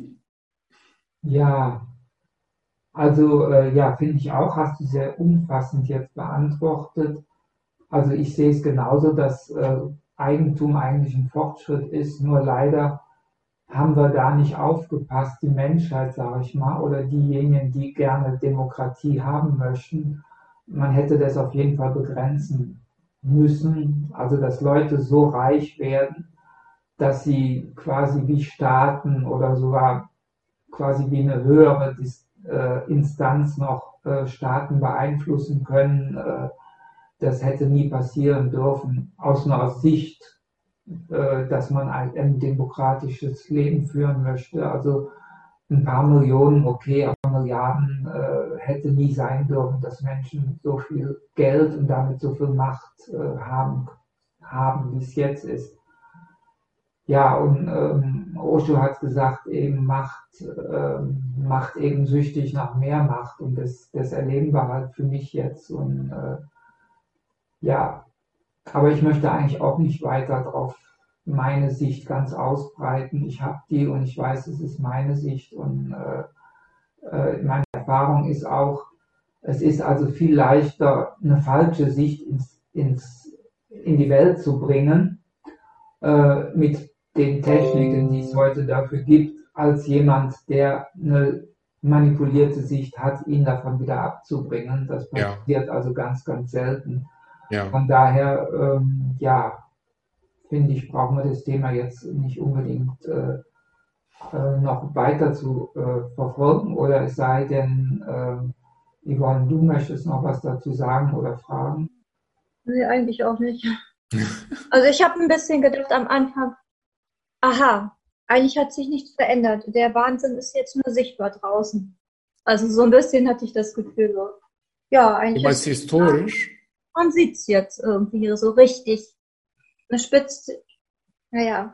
Speaker 1: Ja, also äh, ja, finde ich auch, hast du sehr umfassend jetzt beantwortet. Also ich sehe es genauso, dass äh, Eigentum eigentlich ein Fortschritt ist, nur leider haben wir da nicht aufgepasst, die Menschheit, sage ich mal, oder diejenigen, die gerne Demokratie haben möchten. Man hätte das auf jeden Fall begrenzen müssen, also dass Leute so reich werden, dass sie quasi wie Staaten oder sogar quasi wie eine höhere äh, Instanz noch äh, Staaten beeinflussen können. Äh, das hätte nie passieren dürfen, aus einer Sicht, äh, dass man ein, ein demokratisches Leben führen möchte. Also ein paar Millionen, okay, aber Milliarden äh, hätte nie sein dürfen, dass Menschen so viel Geld und damit so viel Macht äh, haben, haben, wie es jetzt ist. Ja, und ähm, Osho hat gesagt, eben Macht, ähm, macht eben süchtig nach mehr Macht, und das, das erleben wir halt für mich jetzt. Und äh, ja, aber ich möchte eigentlich auch nicht weiter drauf meine Sicht ganz ausbreiten. Ich habe die und ich weiß, es ist meine Sicht, und äh, äh, meine Erfahrung ist auch, es ist also viel leichter, eine falsche Sicht ins, ins, in die Welt zu bringen, äh, mit den Techniken, die es heute dafür gibt, als jemand, der eine manipulierte Sicht hat, ihn davon wieder abzubringen. Das passiert ja also ganz, ganz selten. Ja. Von daher, ähm, ja, finde ich, brauchen wir das Thema jetzt nicht unbedingt äh, äh, noch weiter zu äh, verfolgen, oder es sei denn, äh, Yvonne, du möchtest noch was dazu sagen oder fragen?
Speaker 3: Nee, eigentlich auch nicht. Also ich habe ein bisschen gedacht am Anfang, aha, eigentlich hat sich nichts verändert. Der Wahnsinn ist jetzt nur sichtbar draußen. Also so ein bisschen hatte ich das Gefühl. So. Ja, eigentlich.
Speaker 2: Du meinst historisch?
Speaker 3: Man sieht es jetzt irgendwie so richtig. Man spitzt, naja,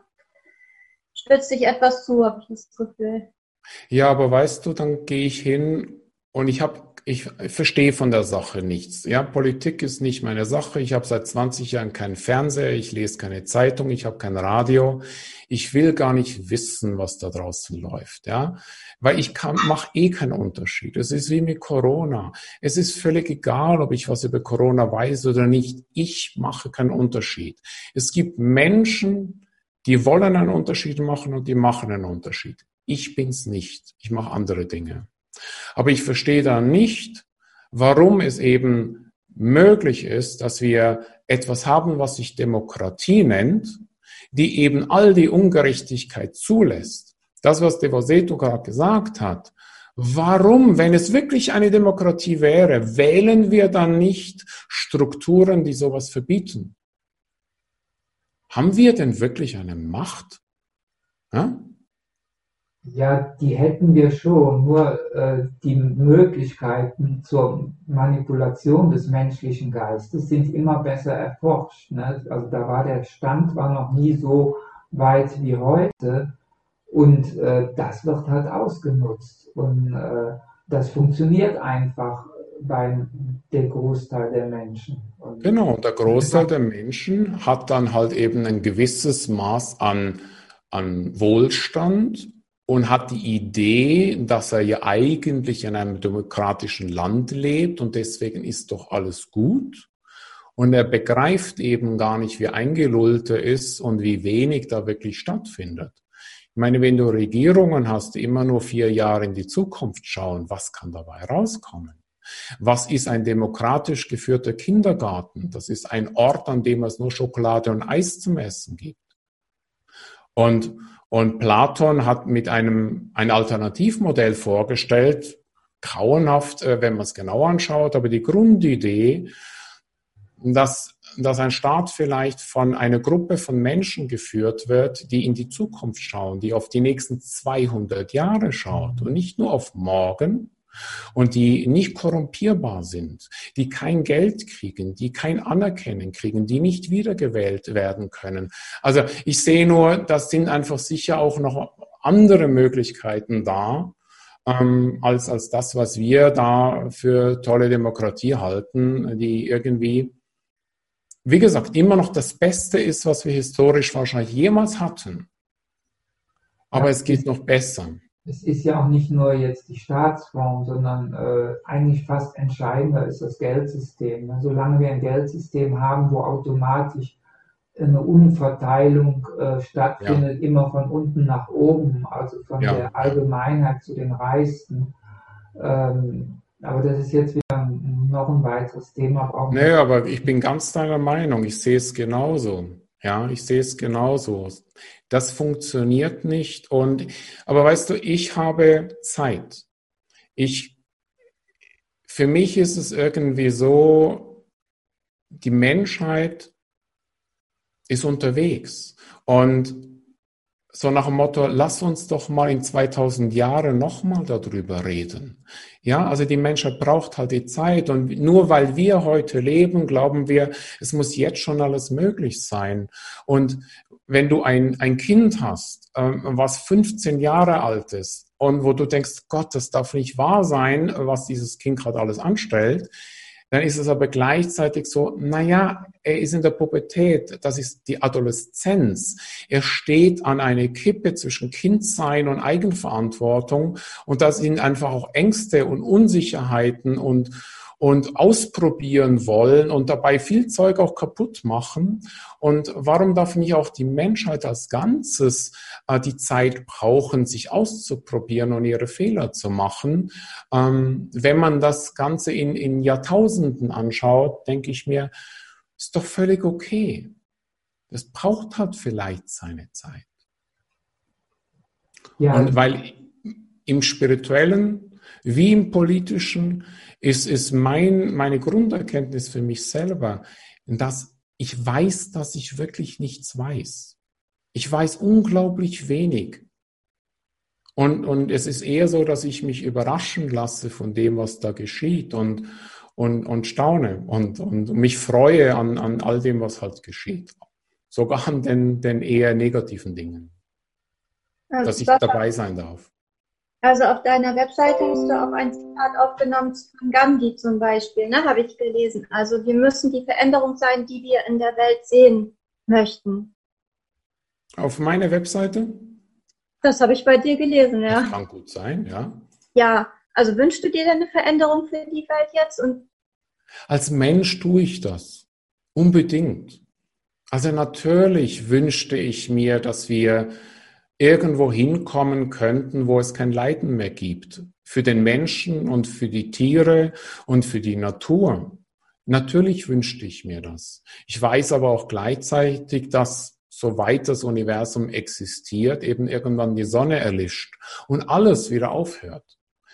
Speaker 3: spitzt sich etwas zu, habe ich das Gefühl.
Speaker 2: Ja, aber weißt du, dann gehe ich hin und ich habe, ich verstehe von der Sache nichts. Ja, Politik ist nicht meine Sache. Ich habe seit zwanzig Jahren keinen Fernseher, ich lese keine Zeitung, ich habe kein Radio. Ich will gar nicht wissen, was da draußen läuft, ja, weil ich kann, mache eh keinen Unterschied. Es ist wie mit Corona. Es ist völlig egal, ob ich was über Corona weiß oder nicht. Ich mache keinen Unterschied. Es gibt Menschen, die wollen einen Unterschied machen und die machen einen Unterschied. Ich bin's nicht. Ich mache andere Dinge. Aber ich verstehe da nicht, warum es eben möglich ist, dass wir etwas haben, was sich Demokratie nennt, die eben all die Ungerechtigkeit zulässt. Das, was Devoseto gerade gesagt hat. Warum, wenn es wirklich eine Demokratie wäre, wählen wir dann nicht Strukturen, die sowas verbieten? Haben wir denn wirklich eine Macht? Ja?
Speaker 1: Ja, die hätten wir schon, nur äh, die Möglichkeiten zur Manipulation des menschlichen Geistes sind immer besser erforscht. Ne? Also da war der Stand war noch nie so weit wie heute, und äh, das wird halt ausgenutzt, und äh, das funktioniert einfach bei dem Großteil der Menschen. Und
Speaker 2: genau, der Großteil der Menschen hat dann halt eben ein gewisses Maß an, an Wohlstand und hat die Idee, dass er ja eigentlich in einem demokratischen Land lebt und deswegen ist doch alles gut. Und er begreift eben gar nicht, wie eingelullt er ist und wie wenig da wirklich stattfindet. Ich meine, wenn du Regierungen hast, die immer nur vier Jahre in die Zukunft schauen, was kann dabei rauskommen? Was ist ein demokratisch geführter Kindergarten? Das ist ein Ort, an dem es nur Schokolade und Eis zum Essen gibt. Und, und Platon hat mit einem ein Alternativmodell vorgestellt, grauenhaft, wenn man es genau anschaut, aber die Grundidee, dass, dass ein Staat vielleicht von einer Gruppe von Menschen geführt wird, die in die Zukunft schauen, die auf die nächsten zweihundert Jahre schaut und nicht nur auf morgen, und die nicht korrumpierbar sind, die kein Geld kriegen, die kein Anerkennen kriegen, die nicht wiedergewählt werden können. Also ich sehe nur, das sind einfach sicher auch noch andere Möglichkeiten da, ähm, als, als das, was wir da für tolle Demokratie halten, die irgendwie, wie gesagt, immer noch das Beste ist, was wir historisch wahrscheinlich jemals hatten. Aber ja, es geht noch besser.
Speaker 1: Es ist ja auch nicht nur jetzt die Staatsform, sondern äh, eigentlich fast entscheidender ist das Geldsystem. Ne? Solange wir ein Geldsystem haben, wo automatisch eine Umverteilung äh, stattfindet, ja. immer von unten nach oben, also von ja. der Allgemeinheit zu den Reichsten. Ähm, aber das ist jetzt wieder ein, noch ein weiteres Thema. Auch
Speaker 2: nee, aber ich bin ganz deiner Meinung. Ich sehe es genauso. Ja, ich sehe es genauso. Das funktioniert nicht. Und, aber weißt du, ich habe Zeit. Ich, für mich ist es irgendwie so, die Menschheit ist unterwegs. Und so nach dem Motto, lass uns doch mal in zweitausend Jahren nochmal darüber reden. Ja, also die Menschheit braucht halt die Zeit und nur weil wir heute leben, glauben wir, es muss jetzt schon alles möglich sein. Und wenn du ein, ein Kind hast, ähm, was fünfzehn Jahre alt ist und wo du denkst, Gott, das darf nicht wahr sein, was dieses Kind gerade alles anstellt, dann ist es aber gleichzeitig so, naja, er ist in der Pubertät, das ist die Adoleszenz. Er steht an einer Kippe zwischen Kindsein und Eigenverantwortung und da sind einfach auch Ängste und Unsicherheiten und, und ausprobieren wollen und dabei viel Zeug auch kaputt machen. Und warum darf nicht auch die Menschheit als Ganzes äh, die Zeit brauchen, sich auszuprobieren und ihre Fehler zu machen? Ähm, wenn man das Ganze in, in Jahrtausenden anschaut, denke ich mir, ist doch völlig okay. Das braucht halt vielleicht seine Zeit. Ja. Und weil im Spirituellen wie im Politischen ist, ist mein, meine Grunderkenntnis für mich selber, dass ich weiß, dass ich wirklich nichts weiß. Ich weiß unglaublich wenig. Und, und es ist eher so, dass ich mich überraschen lasse von dem, was da geschieht und, und, und staune und, und mich freue an, an all dem, was halt geschieht. Sogar an den, den eher negativen Dingen. Also dass ich dabei sein darf.
Speaker 3: Also auf deiner Webseite hast du auch ein Zitat aufgenommen von Gandhi zum Beispiel, ne, habe ich gelesen. Also wir müssen die Veränderung sein, die wir in der Welt sehen möchten.
Speaker 2: Auf meiner Webseite?
Speaker 3: Das habe ich bei dir gelesen, ja.
Speaker 2: Das kann gut sein, ja.
Speaker 3: Ja, also wünschst du dir denn eine Veränderung für die Welt jetzt? Und
Speaker 2: als Mensch tue ich das. Unbedingt. Also natürlich wünschte ich mir, dass wir irgendwo hinkommen könnten, wo es kein Leiden mehr gibt. Für den Menschen und für die Tiere und für die Natur. Natürlich wünschte ich mir das. Ich weiß aber auch gleichzeitig, dass soweit das Universum existiert, eben irgendwann die Sonne erlischt und alles wieder aufhört.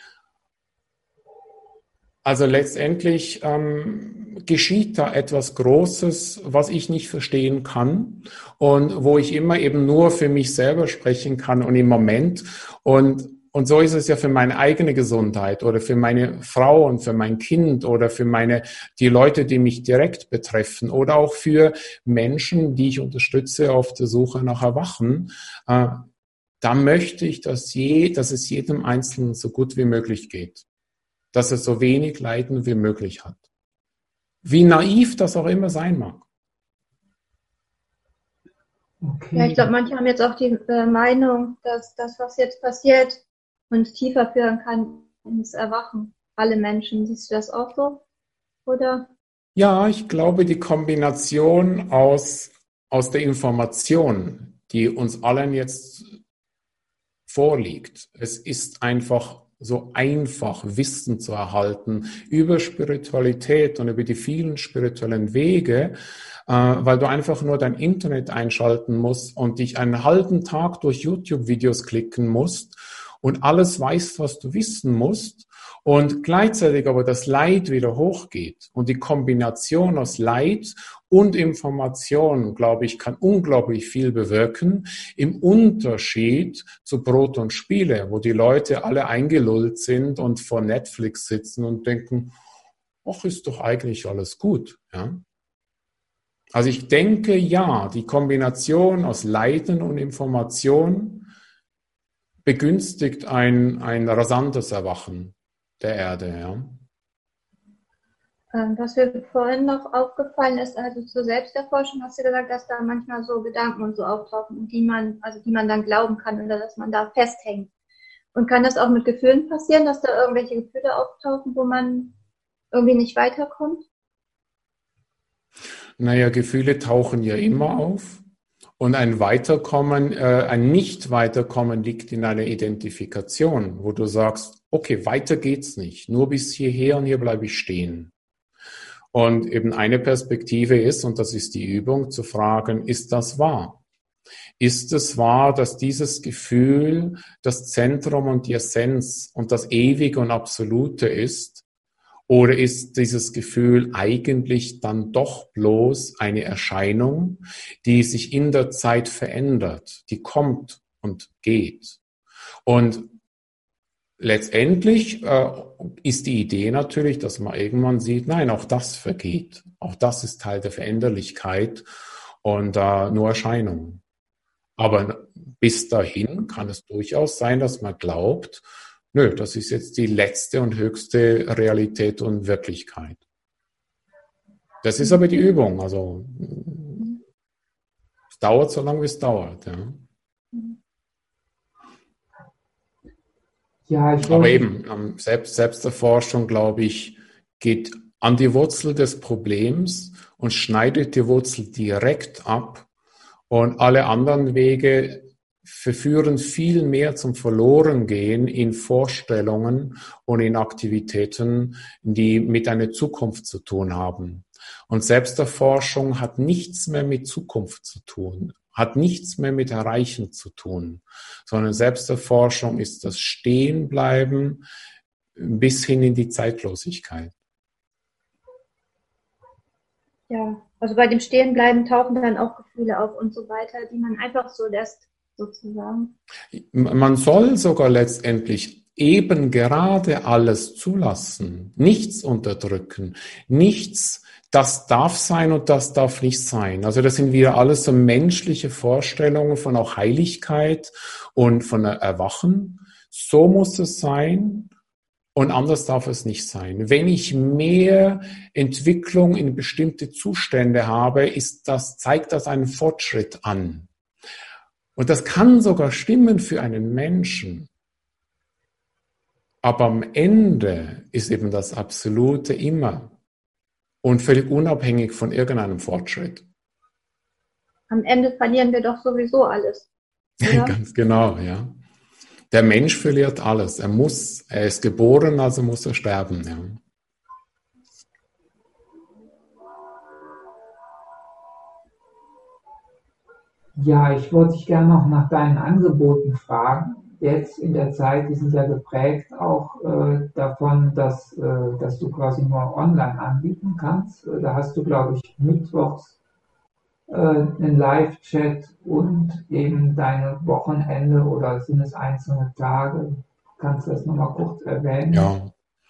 Speaker 2: Also letztendlich ähm, geschieht da etwas Großes, was ich nicht verstehen kann und wo ich immer eben nur für mich selber sprechen kann und im Moment. Und, und so ist es ja für meine eigene Gesundheit oder für meine Frau und für mein Kind oder für meine, die Leute, die mich direkt betreffen oder auch für Menschen, die ich unterstütze auf der Suche nach Erwachen. Äh, da möchte ich, dass, je, dass es jedem Einzelnen so gut wie möglich geht. Dass er so wenig Leiden wie möglich hat. Wie naiv das auch immer sein mag.
Speaker 3: Okay. Ja, ich glaube, manche haben jetzt auch die äh, Meinung, dass das, was jetzt passiert, uns tiefer führen kann ins Erwachen. Alle Menschen. Siehst du das auch so? Oder?
Speaker 2: Ja, ich glaube, die Kombination aus, aus der Information, die uns allen jetzt vorliegt, es ist einfach so einfach Wissen zu erhalten über Spiritualität und über die vielen spirituellen Wege, äh, weil du einfach nur dein Internet einschalten musst und dich einen halben Tag durch YouTube-Videos klicken musst und alles weißt, was du wissen musst und gleichzeitig aber das Leid wieder hochgeht. Und die Kombination aus Leid und Information, glaube ich, kann unglaublich viel bewirken, im Unterschied zu Brot und Spiele, wo die Leute alle eingelullt sind und vor Netflix sitzen und denken, ach, ist doch eigentlich alles gut. Ja? Also ich denke, ja, die Kombination aus Leiden und Information begünstigt ein, ein rasantes Erwachen der Erde. Ja.
Speaker 3: Was mir vorhin noch aufgefallen ist, also zur Selbsterforschung hast du gesagt, dass da manchmal so Gedanken und so auftauchen, die man, also die man dann glauben kann oder dass man da festhängt. Und kann das auch mit Gefühlen passieren, dass da irgendwelche Gefühle auftauchen, wo man irgendwie nicht weiterkommt?
Speaker 2: Naja, Gefühle tauchen ja immer auf. Und ein Weiterkommen, äh, ein Nicht-Weiterkommen liegt in einer Identifikation, wo du sagst, okay, weiter geht's nicht, nur bis hierher und hier bleibe ich stehen. Und eben eine Perspektive ist, und das ist die Übung, zu fragen, ist das wahr? Ist es wahr, dass dieses Gefühl das Zentrum und die Essenz und das Ewige und Absolute ist? Oder ist dieses Gefühl eigentlich dann doch bloß eine Erscheinung, die sich in der Zeit verändert, die kommt und geht? Und letztendlich äh, ist die Idee natürlich, dass man irgendwann sieht, nein, auch das vergeht. Auch das ist Teil der Veränderlichkeit und äh, nur Erscheinung. Aber bis dahin kann es durchaus sein, dass man glaubt, nö, das ist jetzt die letzte und höchste Realität und Wirklichkeit. Das ist aber die Übung. Also es dauert so lange, wie es dauert. Ja.
Speaker 1: Ja, ich
Speaker 2: aber eben, Selbst, Selbsterforschung, glaube ich, geht an die Wurzel des Problems und schneidet die Wurzel direkt ab. Und alle anderen Wege verführen viel mehr zum Verlorengehen in Vorstellungen und in Aktivitäten, die mit einer Zukunft zu tun haben. Und Selbsterforschung hat nichts mehr mit Zukunft zu tun, hat nichts mehr mit Erreichen zu tun, sondern Selbsterforschung ist das Stehenbleiben bis hin in die Zeitlosigkeit.
Speaker 3: Ja, also bei dem Stehenbleiben tauchen dann auch Gefühle auf und so weiter, die man einfach so lässt, sozusagen.
Speaker 2: Man soll sogar letztendlich eben gerade alles zulassen, nichts unterdrücken, nichts, das darf sein und das darf nicht sein. Also das sind wieder alles so menschliche Vorstellungen von auch Heiligkeit und von Erwachen. So muss es sein. Und anders darf es nicht sein. Wenn ich mehr Entwicklung in bestimmte Zustände habe, ist das, zeigt das einen Fortschritt an. Und das kann sogar stimmen für einen Menschen. Aber am Ende ist eben das Absolute immer und völlig unabhängig von irgendeinem Fortschritt.
Speaker 3: Am Ende verlieren wir doch sowieso alles. Oder?
Speaker 2: Ganz genau, ja. Der Mensch verliert alles. Er muss, er ist geboren, also muss er sterben. Ja,
Speaker 1: ja ich wollte dich gerne noch nach deinen Angeboten fragen. Jetzt in der Zeit, die sind ja geprägt auch äh, davon, dass, äh, dass du quasi nur online anbieten kannst. Da hast du, glaube ich, mittwochs äh, einen Live-Chat und eben deine Wochenende oder sind es einzelne Tage? Kannst du das nochmal kurz erwähnen?
Speaker 2: Ja.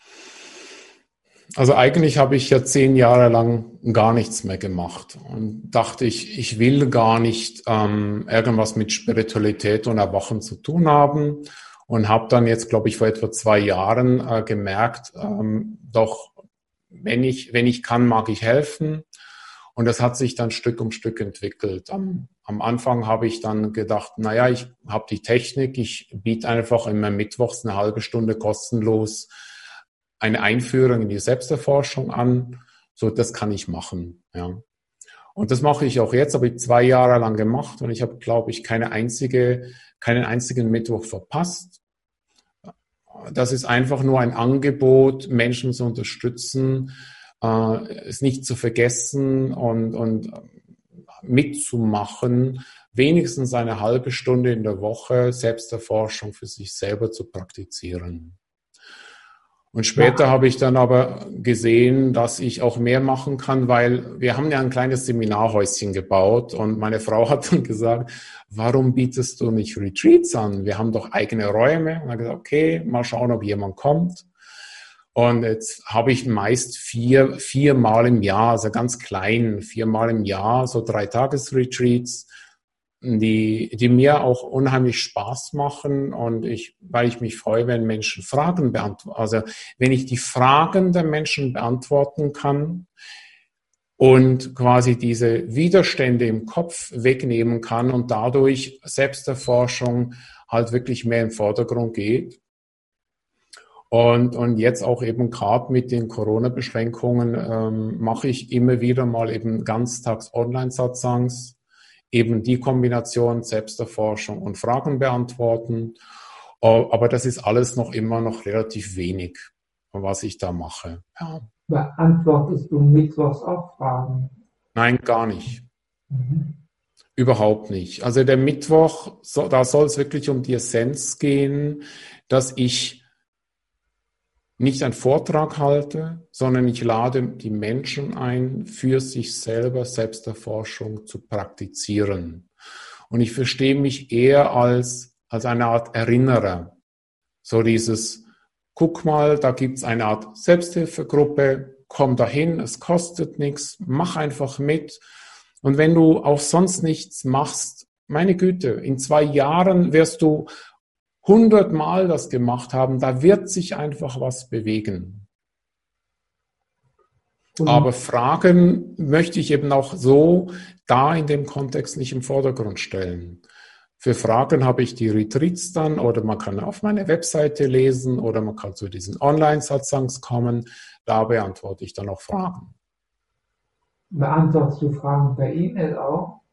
Speaker 2: Also eigentlich habe ich ja zehn Jahre lang gar nichts mehr gemacht und dachte ich, ich will gar nicht ähm, irgendwas mit Spiritualität und Erwachen zu tun haben und habe dann jetzt, glaube ich, vor etwa zwei Jahren äh, gemerkt, ähm, doch, wenn ich, wenn ich kann, mag ich helfen. Und das hat sich dann Stück um Stück entwickelt. Am, am Anfang habe ich dann gedacht, naja, ich habe die Technik, ich biete einfach immer mittwochs eine halbe Stunde kostenlos eine Einführung in die Selbsterforschung an. So, das kann ich machen. Ja. Und das mache ich auch jetzt, habe ich zwei Jahre lang gemacht und ich habe, glaube ich, keine einzige, keinen einzigen Mittwoch verpasst. das ist einfach nur ein Angebot, Menschen zu unterstützen, äh, es nicht zu vergessen und, und mitzumachen, wenigstens eine halbe Stunde in der Woche Selbsterforschung für sich selber zu praktizieren. Und später habe ich dann aber gesehen, dass ich auch mehr machen kann, weil wir haben ja ein kleines Seminarhäuschen gebaut und meine Frau hat dann gesagt, warum bietest du nicht Retreats an? Wir haben doch eigene Räume. Und ich habe gesagt, okay, mal schauen, ob jemand kommt. Und jetzt habe ich meist vier, viermal im Jahr, also ganz klein, viermal im Jahr, so drei Tages-Retreats, die, die mir auch unheimlich Spaß machen und ich, weil ich mich freue, wenn Menschen Fragen beantworten, also wenn ich die Fragen der Menschen beantworten kann und quasi diese Widerstände im Kopf wegnehmen kann und dadurch Selbsterforschung halt wirklich mehr im Vordergrund geht. Und, und jetzt auch eben gerade mit den Corona-Beschränkungen ähm, mache ich immer wieder mal eben ganztags Online-Satsangs, eben die Kombination Selbsterforschung und Fragen beantworten. Aber das ist alles noch immer noch relativ wenig, was ich da mache. Ja.
Speaker 1: Beantwortest du mittwochs auch Fragen?
Speaker 2: Nein, gar nicht.
Speaker 1: Mhm.
Speaker 2: Überhaupt nicht. Also der Mittwoch, so, da soll es wirklich um die Essenz gehen, dass ich nicht einen Vortrag halte, sondern ich lade die Menschen ein, für sich selber Selbsterforschung zu praktizieren. Und ich verstehe mich eher als, als eine Art Erinnerer. So dieses, guck mal, da gibt's eine Art Selbsthilfegruppe, komm dahin, es kostet nichts, mach einfach mit. Und wenn du auch sonst nichts machst, meine Güte, in zwei Jahren wirst du hundertmal das gemacht haben, da wird sich einfach was bewegen. Mhm. Aber Fragen möchte ich eben auch so da in dem Kontext nicht im Vordergrund stellen. Für Fragen habe ich die Retreats dann oder man kann auf meine Webseite lesen oder man kann zu diesen Online-Satsangs kommen, da beantworte ich dann auch Fragen.
Speaker 1: Beantwortest du Fragen per E-Mail auch?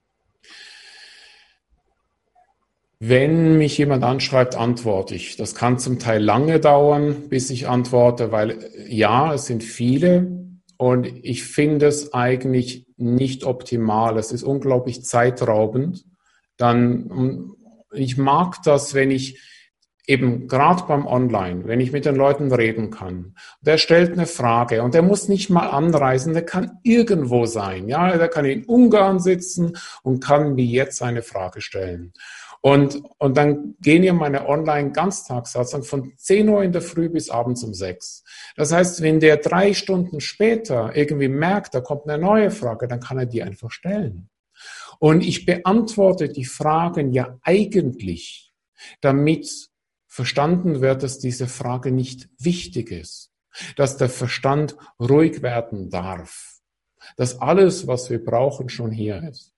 Speaker 2: Wenn mich jemand anschreibt, antworte ich. Das kann zum Teil lange dauern, bis ich antworte, weil ja, es sind viele und ich finde es eigentlich nicht optimal. Es ist unglaublich zeitraubend. Dann, ich mag das, wenn ich eben gerade beim Online, wenn ich mit den Leuten reden kann. Der stellt eine Frage und der muss nicht mal anreisen, der kann irgendwo sein. Ja, der kann in Ungarn sitzen und kann mir jetzt eine Frage stellen. Und, und dann gehen ja meine Online-Ganztagssatzungen von zehn Uhr in der Früh bis abends um sechs. Das heißt, wenn der drei Stunden später irgendwie merkt, da kommt eine neue Frage, dann kann er die einfach stellen. Und ich beantworte die Fragen ja eigentlich, damit verstanden wird, dass diese Frage nicht wichtig ist, dass der Verstand ruhig werden darf, dass alles, was wir brauchen, schon hier ist.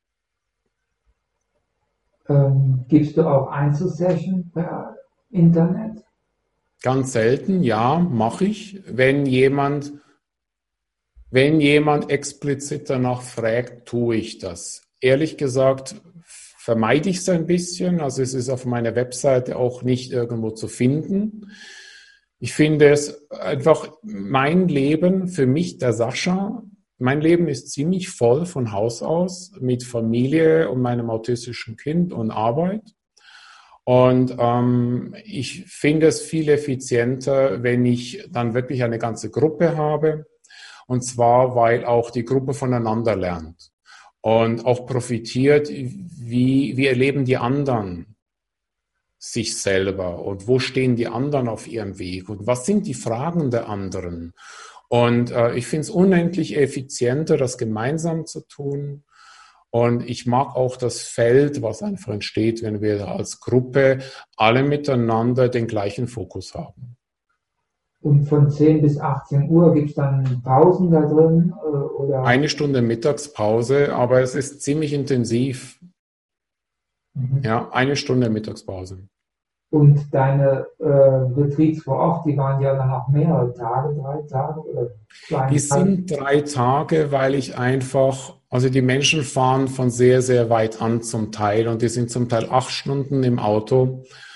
Speaker 1: Ähm, gibst du auch Einzelsession per Internet?
Speaker 2: Ganz selten, ja, mache ich. Wenn jemand, wenn jemand explizit danach fragt, tue ich das. Ehrlich gesagt, vermeide ich es ein bisschen. Also es ist auf meiner Webseite auch nicht irgendwo zu finden. Ich finde es einfach mein Leben, für mich, der Sascha, mein Leben ist ziemlich voll von Haus aus mit Familie und meinem autistischen Kind und Arbeit. Und ähm, ich finde es viel effizienter, wenn ich dann wirklich eine ganze Gruppe habe. Und zwar, weil auch die Gruppe voneinander lernt und auch profitiert, wie, wie erleben die anderen sich selber und wo stehen die anderen auf ihrem Weg und was sind die Fragen der anderen. Und äh, ich finde es unendlich effizienter, das gemeinsam zu tun. Und ich mag auch das Feld, was einfach entsteht, wenn wir als Gruppe alle miteinander den gleichen Fokus haben.
Speaker 1: Und von zehn bis achtzehn Uhr gibt es dann Pausen da drin? Oder?
Speaker 2: Eine Stunde Mittagspause, aber es ist ziemlich intensiv. Mhm. Ja, eine Stunde Mittagspause.
Speaker 1: Und deine äh, Retreats vor Ort, die waren ja dann auch mehrere Tage, drei Tage oder zwei
Speaker 2: Die sind drei Tage, weil ich einfach, also die Menschen fahren von sehr, sehr weit an zum Teil und die sind zum Teil acht Stunden im Auto.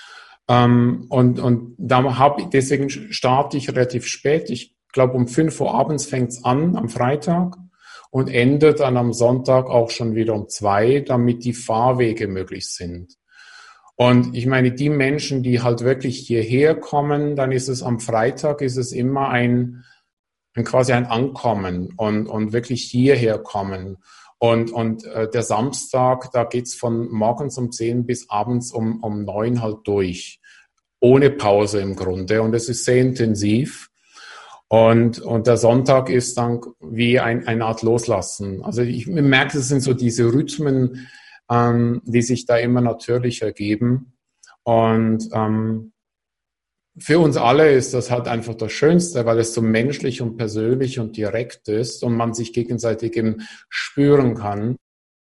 Speaker 2: Ähm, und, und da habe ich, deswegen starte ich relativ spät. Ich glaube, um fünf Uhr abends fängt's an am Freitag und endet dann am Sonntag auch schon wieder um zwei, damit die Fahrwege möglich sind. Und ich meine, die Menschen, die halt wirklich hierher kommen, dann ist es am Freitag, ist es immer ein, ein quasi ein Ankommen und, und wirklich hierher kommen. Und, und äh, der Samstag, da geht's von morgens um zehn bis abends um, um neun halt durch. Ohne Pause im Grunde. Und es ist sehr intensiv. Und, und der Sonntag ist dann wie ein, eine Art Loslassen. Also ich merke, es sind so diese Rhythmen, ähm, die sich da immer natürlich ergeben. Und ähm, für uns alle ist das halt einfach das Schönste, weil es so menschlich und persönlich und direkt ist und man sich gegenseitig eben spüren kann.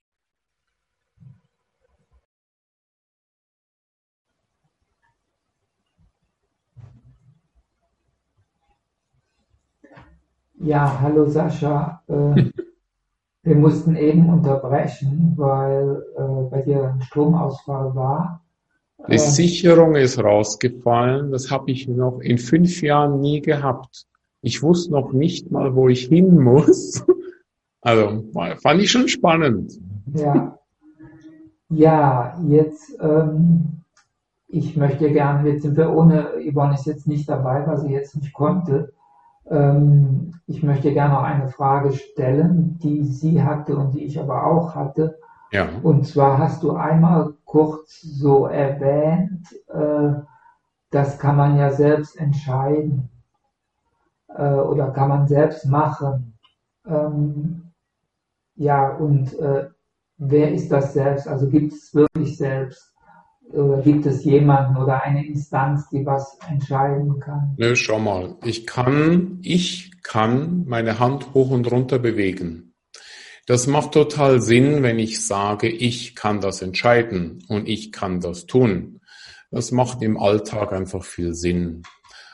Speaker 1: Ja, hallo Sascha. Äh, wir mussten eben unterbrechen, weil äh, bei dir ein Stromausfall war.
Speaker 2: Die Sicherung ist rausgefallen. Das habe ich noch in fünf Jahren nie gehabt. Ich wusste noch nicht mal, wo ich hin muss. Also fand ich schon spannend.
Speaker 1: Ja, ja, jetzt, ähm, ich möchte gerne, jetzt sind wir ohne, Yvonne ist jetzt nicht dabei, weil sie jetzt nicht konnte. Ähm, ich möchte gerne noch eine Frage stellen, die sie hatte und die ich aber auch hatte.
Speaker 2: Ja.
Speaker 1: Und zwar hast du einmal kurz so erwähnt, äh, das kann man ja selbst entscheiden äh, oder kann man selbst machen. Ähm, ja, und äh, wer ist das selbst? Also gibt es wirklich selbst? Oder gibt es jemanden oder eine Instanz, die was entscheiden kann?
Speaker 2: Nö, schau mal. Ich kann, ich kann meine Hand hoch und runter bewegen. Das macht total Sinn, wenn ich sage, ich kann das entscheiden und ich kann das tun. Das macht im Alltag einfach viel Sinn.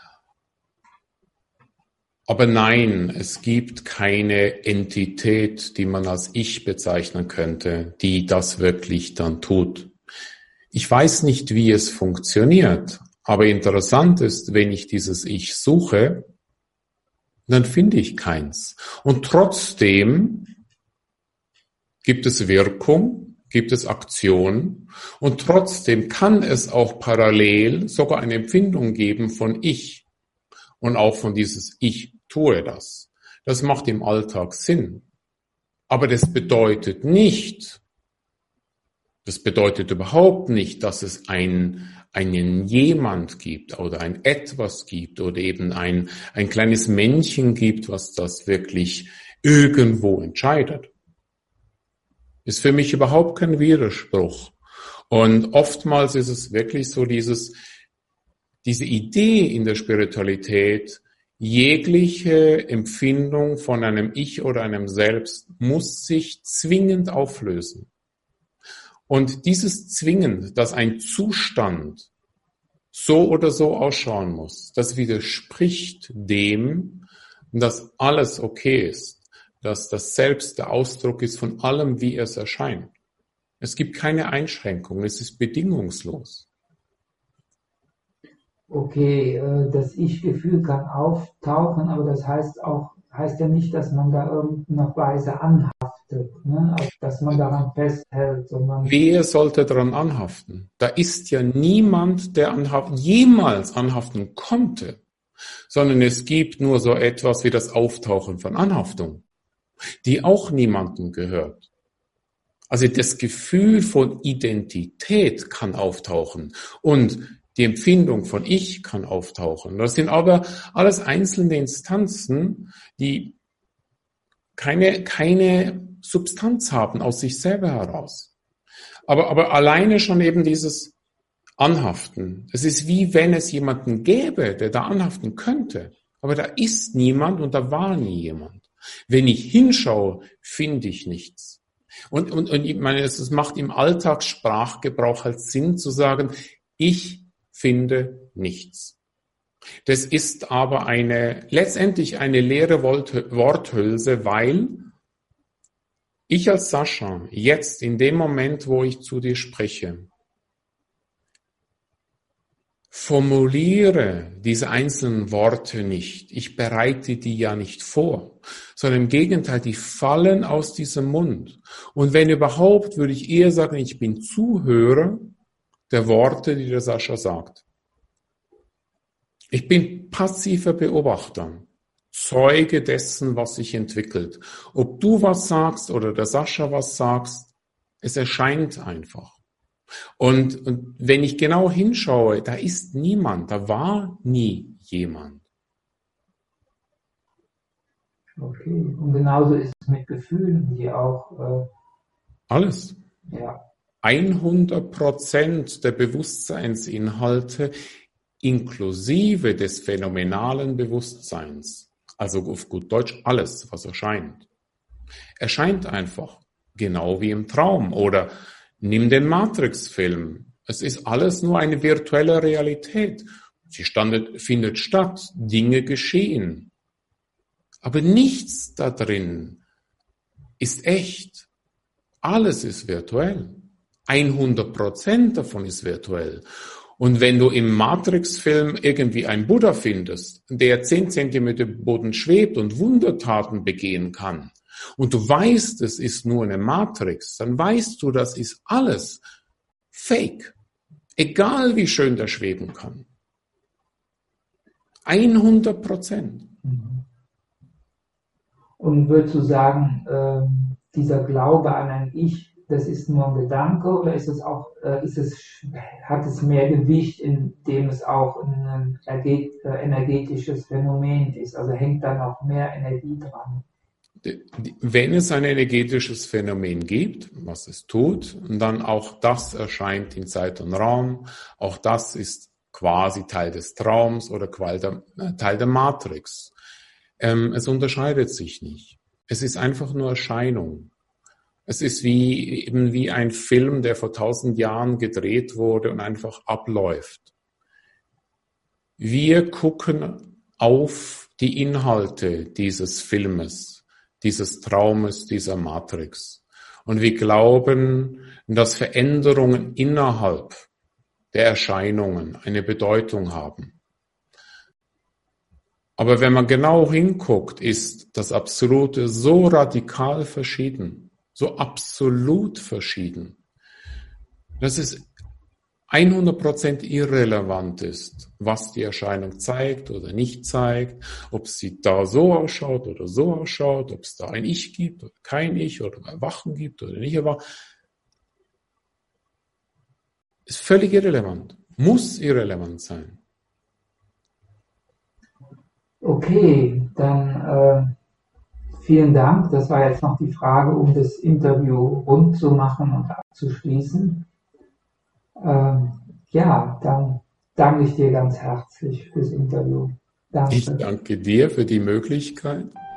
Speaker 2: Aber nein, es gibt keine Entität, die man als Ich bezeichnen könnte, die das wirklich dann tut. Ich weiß nicht, wie es funktioniert, aber interessant ist, wenn ich dieses Ich suche, dann finde ich keins. Und trotzdem gibt es Wirkung, gibt es Aktion und trotzdem kann es auch parallel sogar eine Empfindung geben von Ich und auch von dieses Ich tue das. Das macht im Alltag Sinn. Aber das bedeutet nicht, das bedeutet überhaupt nicht, dass es ein, einen jemand gibt oder ein etwas gibt oder eben ein, ein kleines Männchen gibt, was das wirklich irgendwo entscheidet. Ist für mich überhaupt kein Widerspruch. Und oftmals ist es wirklich so dieses, diese Idee in der Spiritualität, jegliche Empfindung von einem Ich oder einem Selbst muss sich zwingend auflösen. Und dieses Zwingend, dass ein Zustand so oder so ausschauen muss, das widerspricht dem, dass alles okay ist, dass das Selbst der Ausdruck ist von allem, wie es erscheint. Es gibt keine Einschränkung, es ist bedingungslos.
Speaker 1: Okay, das Ich-Gefühl kann auftauchen, aber das heißt auch, heißt ja nicht, dass man da irgendeiner Weise anhaftet, ne? Also, dass man daran festhält, sondern
Speaker 2: Wer sollte daran anhaften? Da ist ja niemand, der anhaften, jemals anhaften konnte, sondern es gibt nur so etwas wie das Auftauchen von Anhaftung, die auch niemandem gehört. Also das Gefühl von Identität kann auftauchen und die Empfindung von Ich kann auftauchen. Das sind aber alles einzelne Instanzen, die keine, keine Substanz haben aus sich selber heraus. Aber, aber alleine schon eben dieses Anhaften. Es ist wie wenn es jemanden gäbe, der da anhaften könnte. Aber da ist niemand und da war nie jemand. Wenn ich hinschaue, finde ich nichts. Und, und, und ich meine, es macht im Alltagssprachgebrauch halt Sinn zu sagen, ich finde nichts. Das ist aber eine, letztendlich eine leere Worthülse, weil ich als Sascha jetzt in dem Moment, wo ich zu dir spreche, formuliere diese einzelnen Worte nicht. Ich bereite die ja nicht vor, sondern im Gegenteil, die fallen aus diesem Mund. Und wenn überhaupt, würde ich eher sagen, ich bin Zuhörer der Worte, die der Sascha sagt. Ich bin passiver Beobachter, Zeuge dessen, was sich entwickelt. Ob du was sagst oder der Sascha was sagst, es erscheint einfach. Und, und wenn ich genau hinschaue, da ist niemand, da war nie jemand.
Speaker 1: Okay, und genauso ist es mit Gefühlen, die auch... Äh,
Speaker 2: Alles.
Speaker 1: Ja.
Speaker 2: hundert Prozent der Bewusstseinsinhalte inklusive des phänomenalen Bewusstseins, also auf gut Deutsch alles, was erscheint, erscheint einfach, genau wie im Traum. Oder nimm den Matrix-Film. Es ist alles nur eine virtuelle Realität. Sie standet, findet statt, Dinge geschehen. Aber nichts da drin ist echt. Alles ist virtuell. hundert Prozent davon ist virtuell. Und wenn du im Matrix-Film irgendwie einen Buddha findest, der zehn Zentimeter Boden schwebt und Wundertaten begehen kann, und du weißt, es ist nur eine Matrix, dann weißt du, das ist alles Fake. Egal wie schön der schweben kann. hundert Prozent.
Speaker 1: Und würdest du sagen, äh, dieser Glaube an ein Ich, das ist nur ein Gedanke, oder ist es auch, äh, ist es, hat es mehr Gewicht, indem es auch ein äh, energetisches Phänomen ist? Also hängt da noch mehr Energie dran?
Speaker 2: Wenn es ein energetisches Phänomen gibt, was es tut, dann auch das erscheint in Zeit und Raum, auch das ist quasi Teil des Traums oder Teil der Matrix. Ähm, es unterscheidet sich nicht. Es ist einfach nur Erscheinung. Es ist wie, eben wie ein Film, der vor tausend Jahren gedreht wurde und einfach abläuft. Wir gucken auf die Inhalte dieses Filmes, dieses Traumes, dieser Matrix. Und wir glauben, dass Veränderungen innerhalb der Erscheinungen eine Bedeutung haben. Aber wenn man genau hinguckt, ist das Absolute so radikal verschieden, so absolut verschieden, dass es hundert Prozent irrelevant ist, was die Erscheinung zeigt oder nicht zeigt, ob sie da so ausschaut oder so ausschaut, ob es da ein Ich gibt oder kein Ich oder Erwachen gibt oder nicht Erwachen. Ist völlig irrelevant, muss irrelevant sein.
Speaker 1: Okay, dann äh, vielen Dank. Das war jetzt noch die Frage, um das Interview rund zu machen und abzuschließen. Ähm, ja, dann danke ich dir ganz herzlich fürs Interview. Danke.
Speaker 2: Ich danke dir für die Möglichkeit.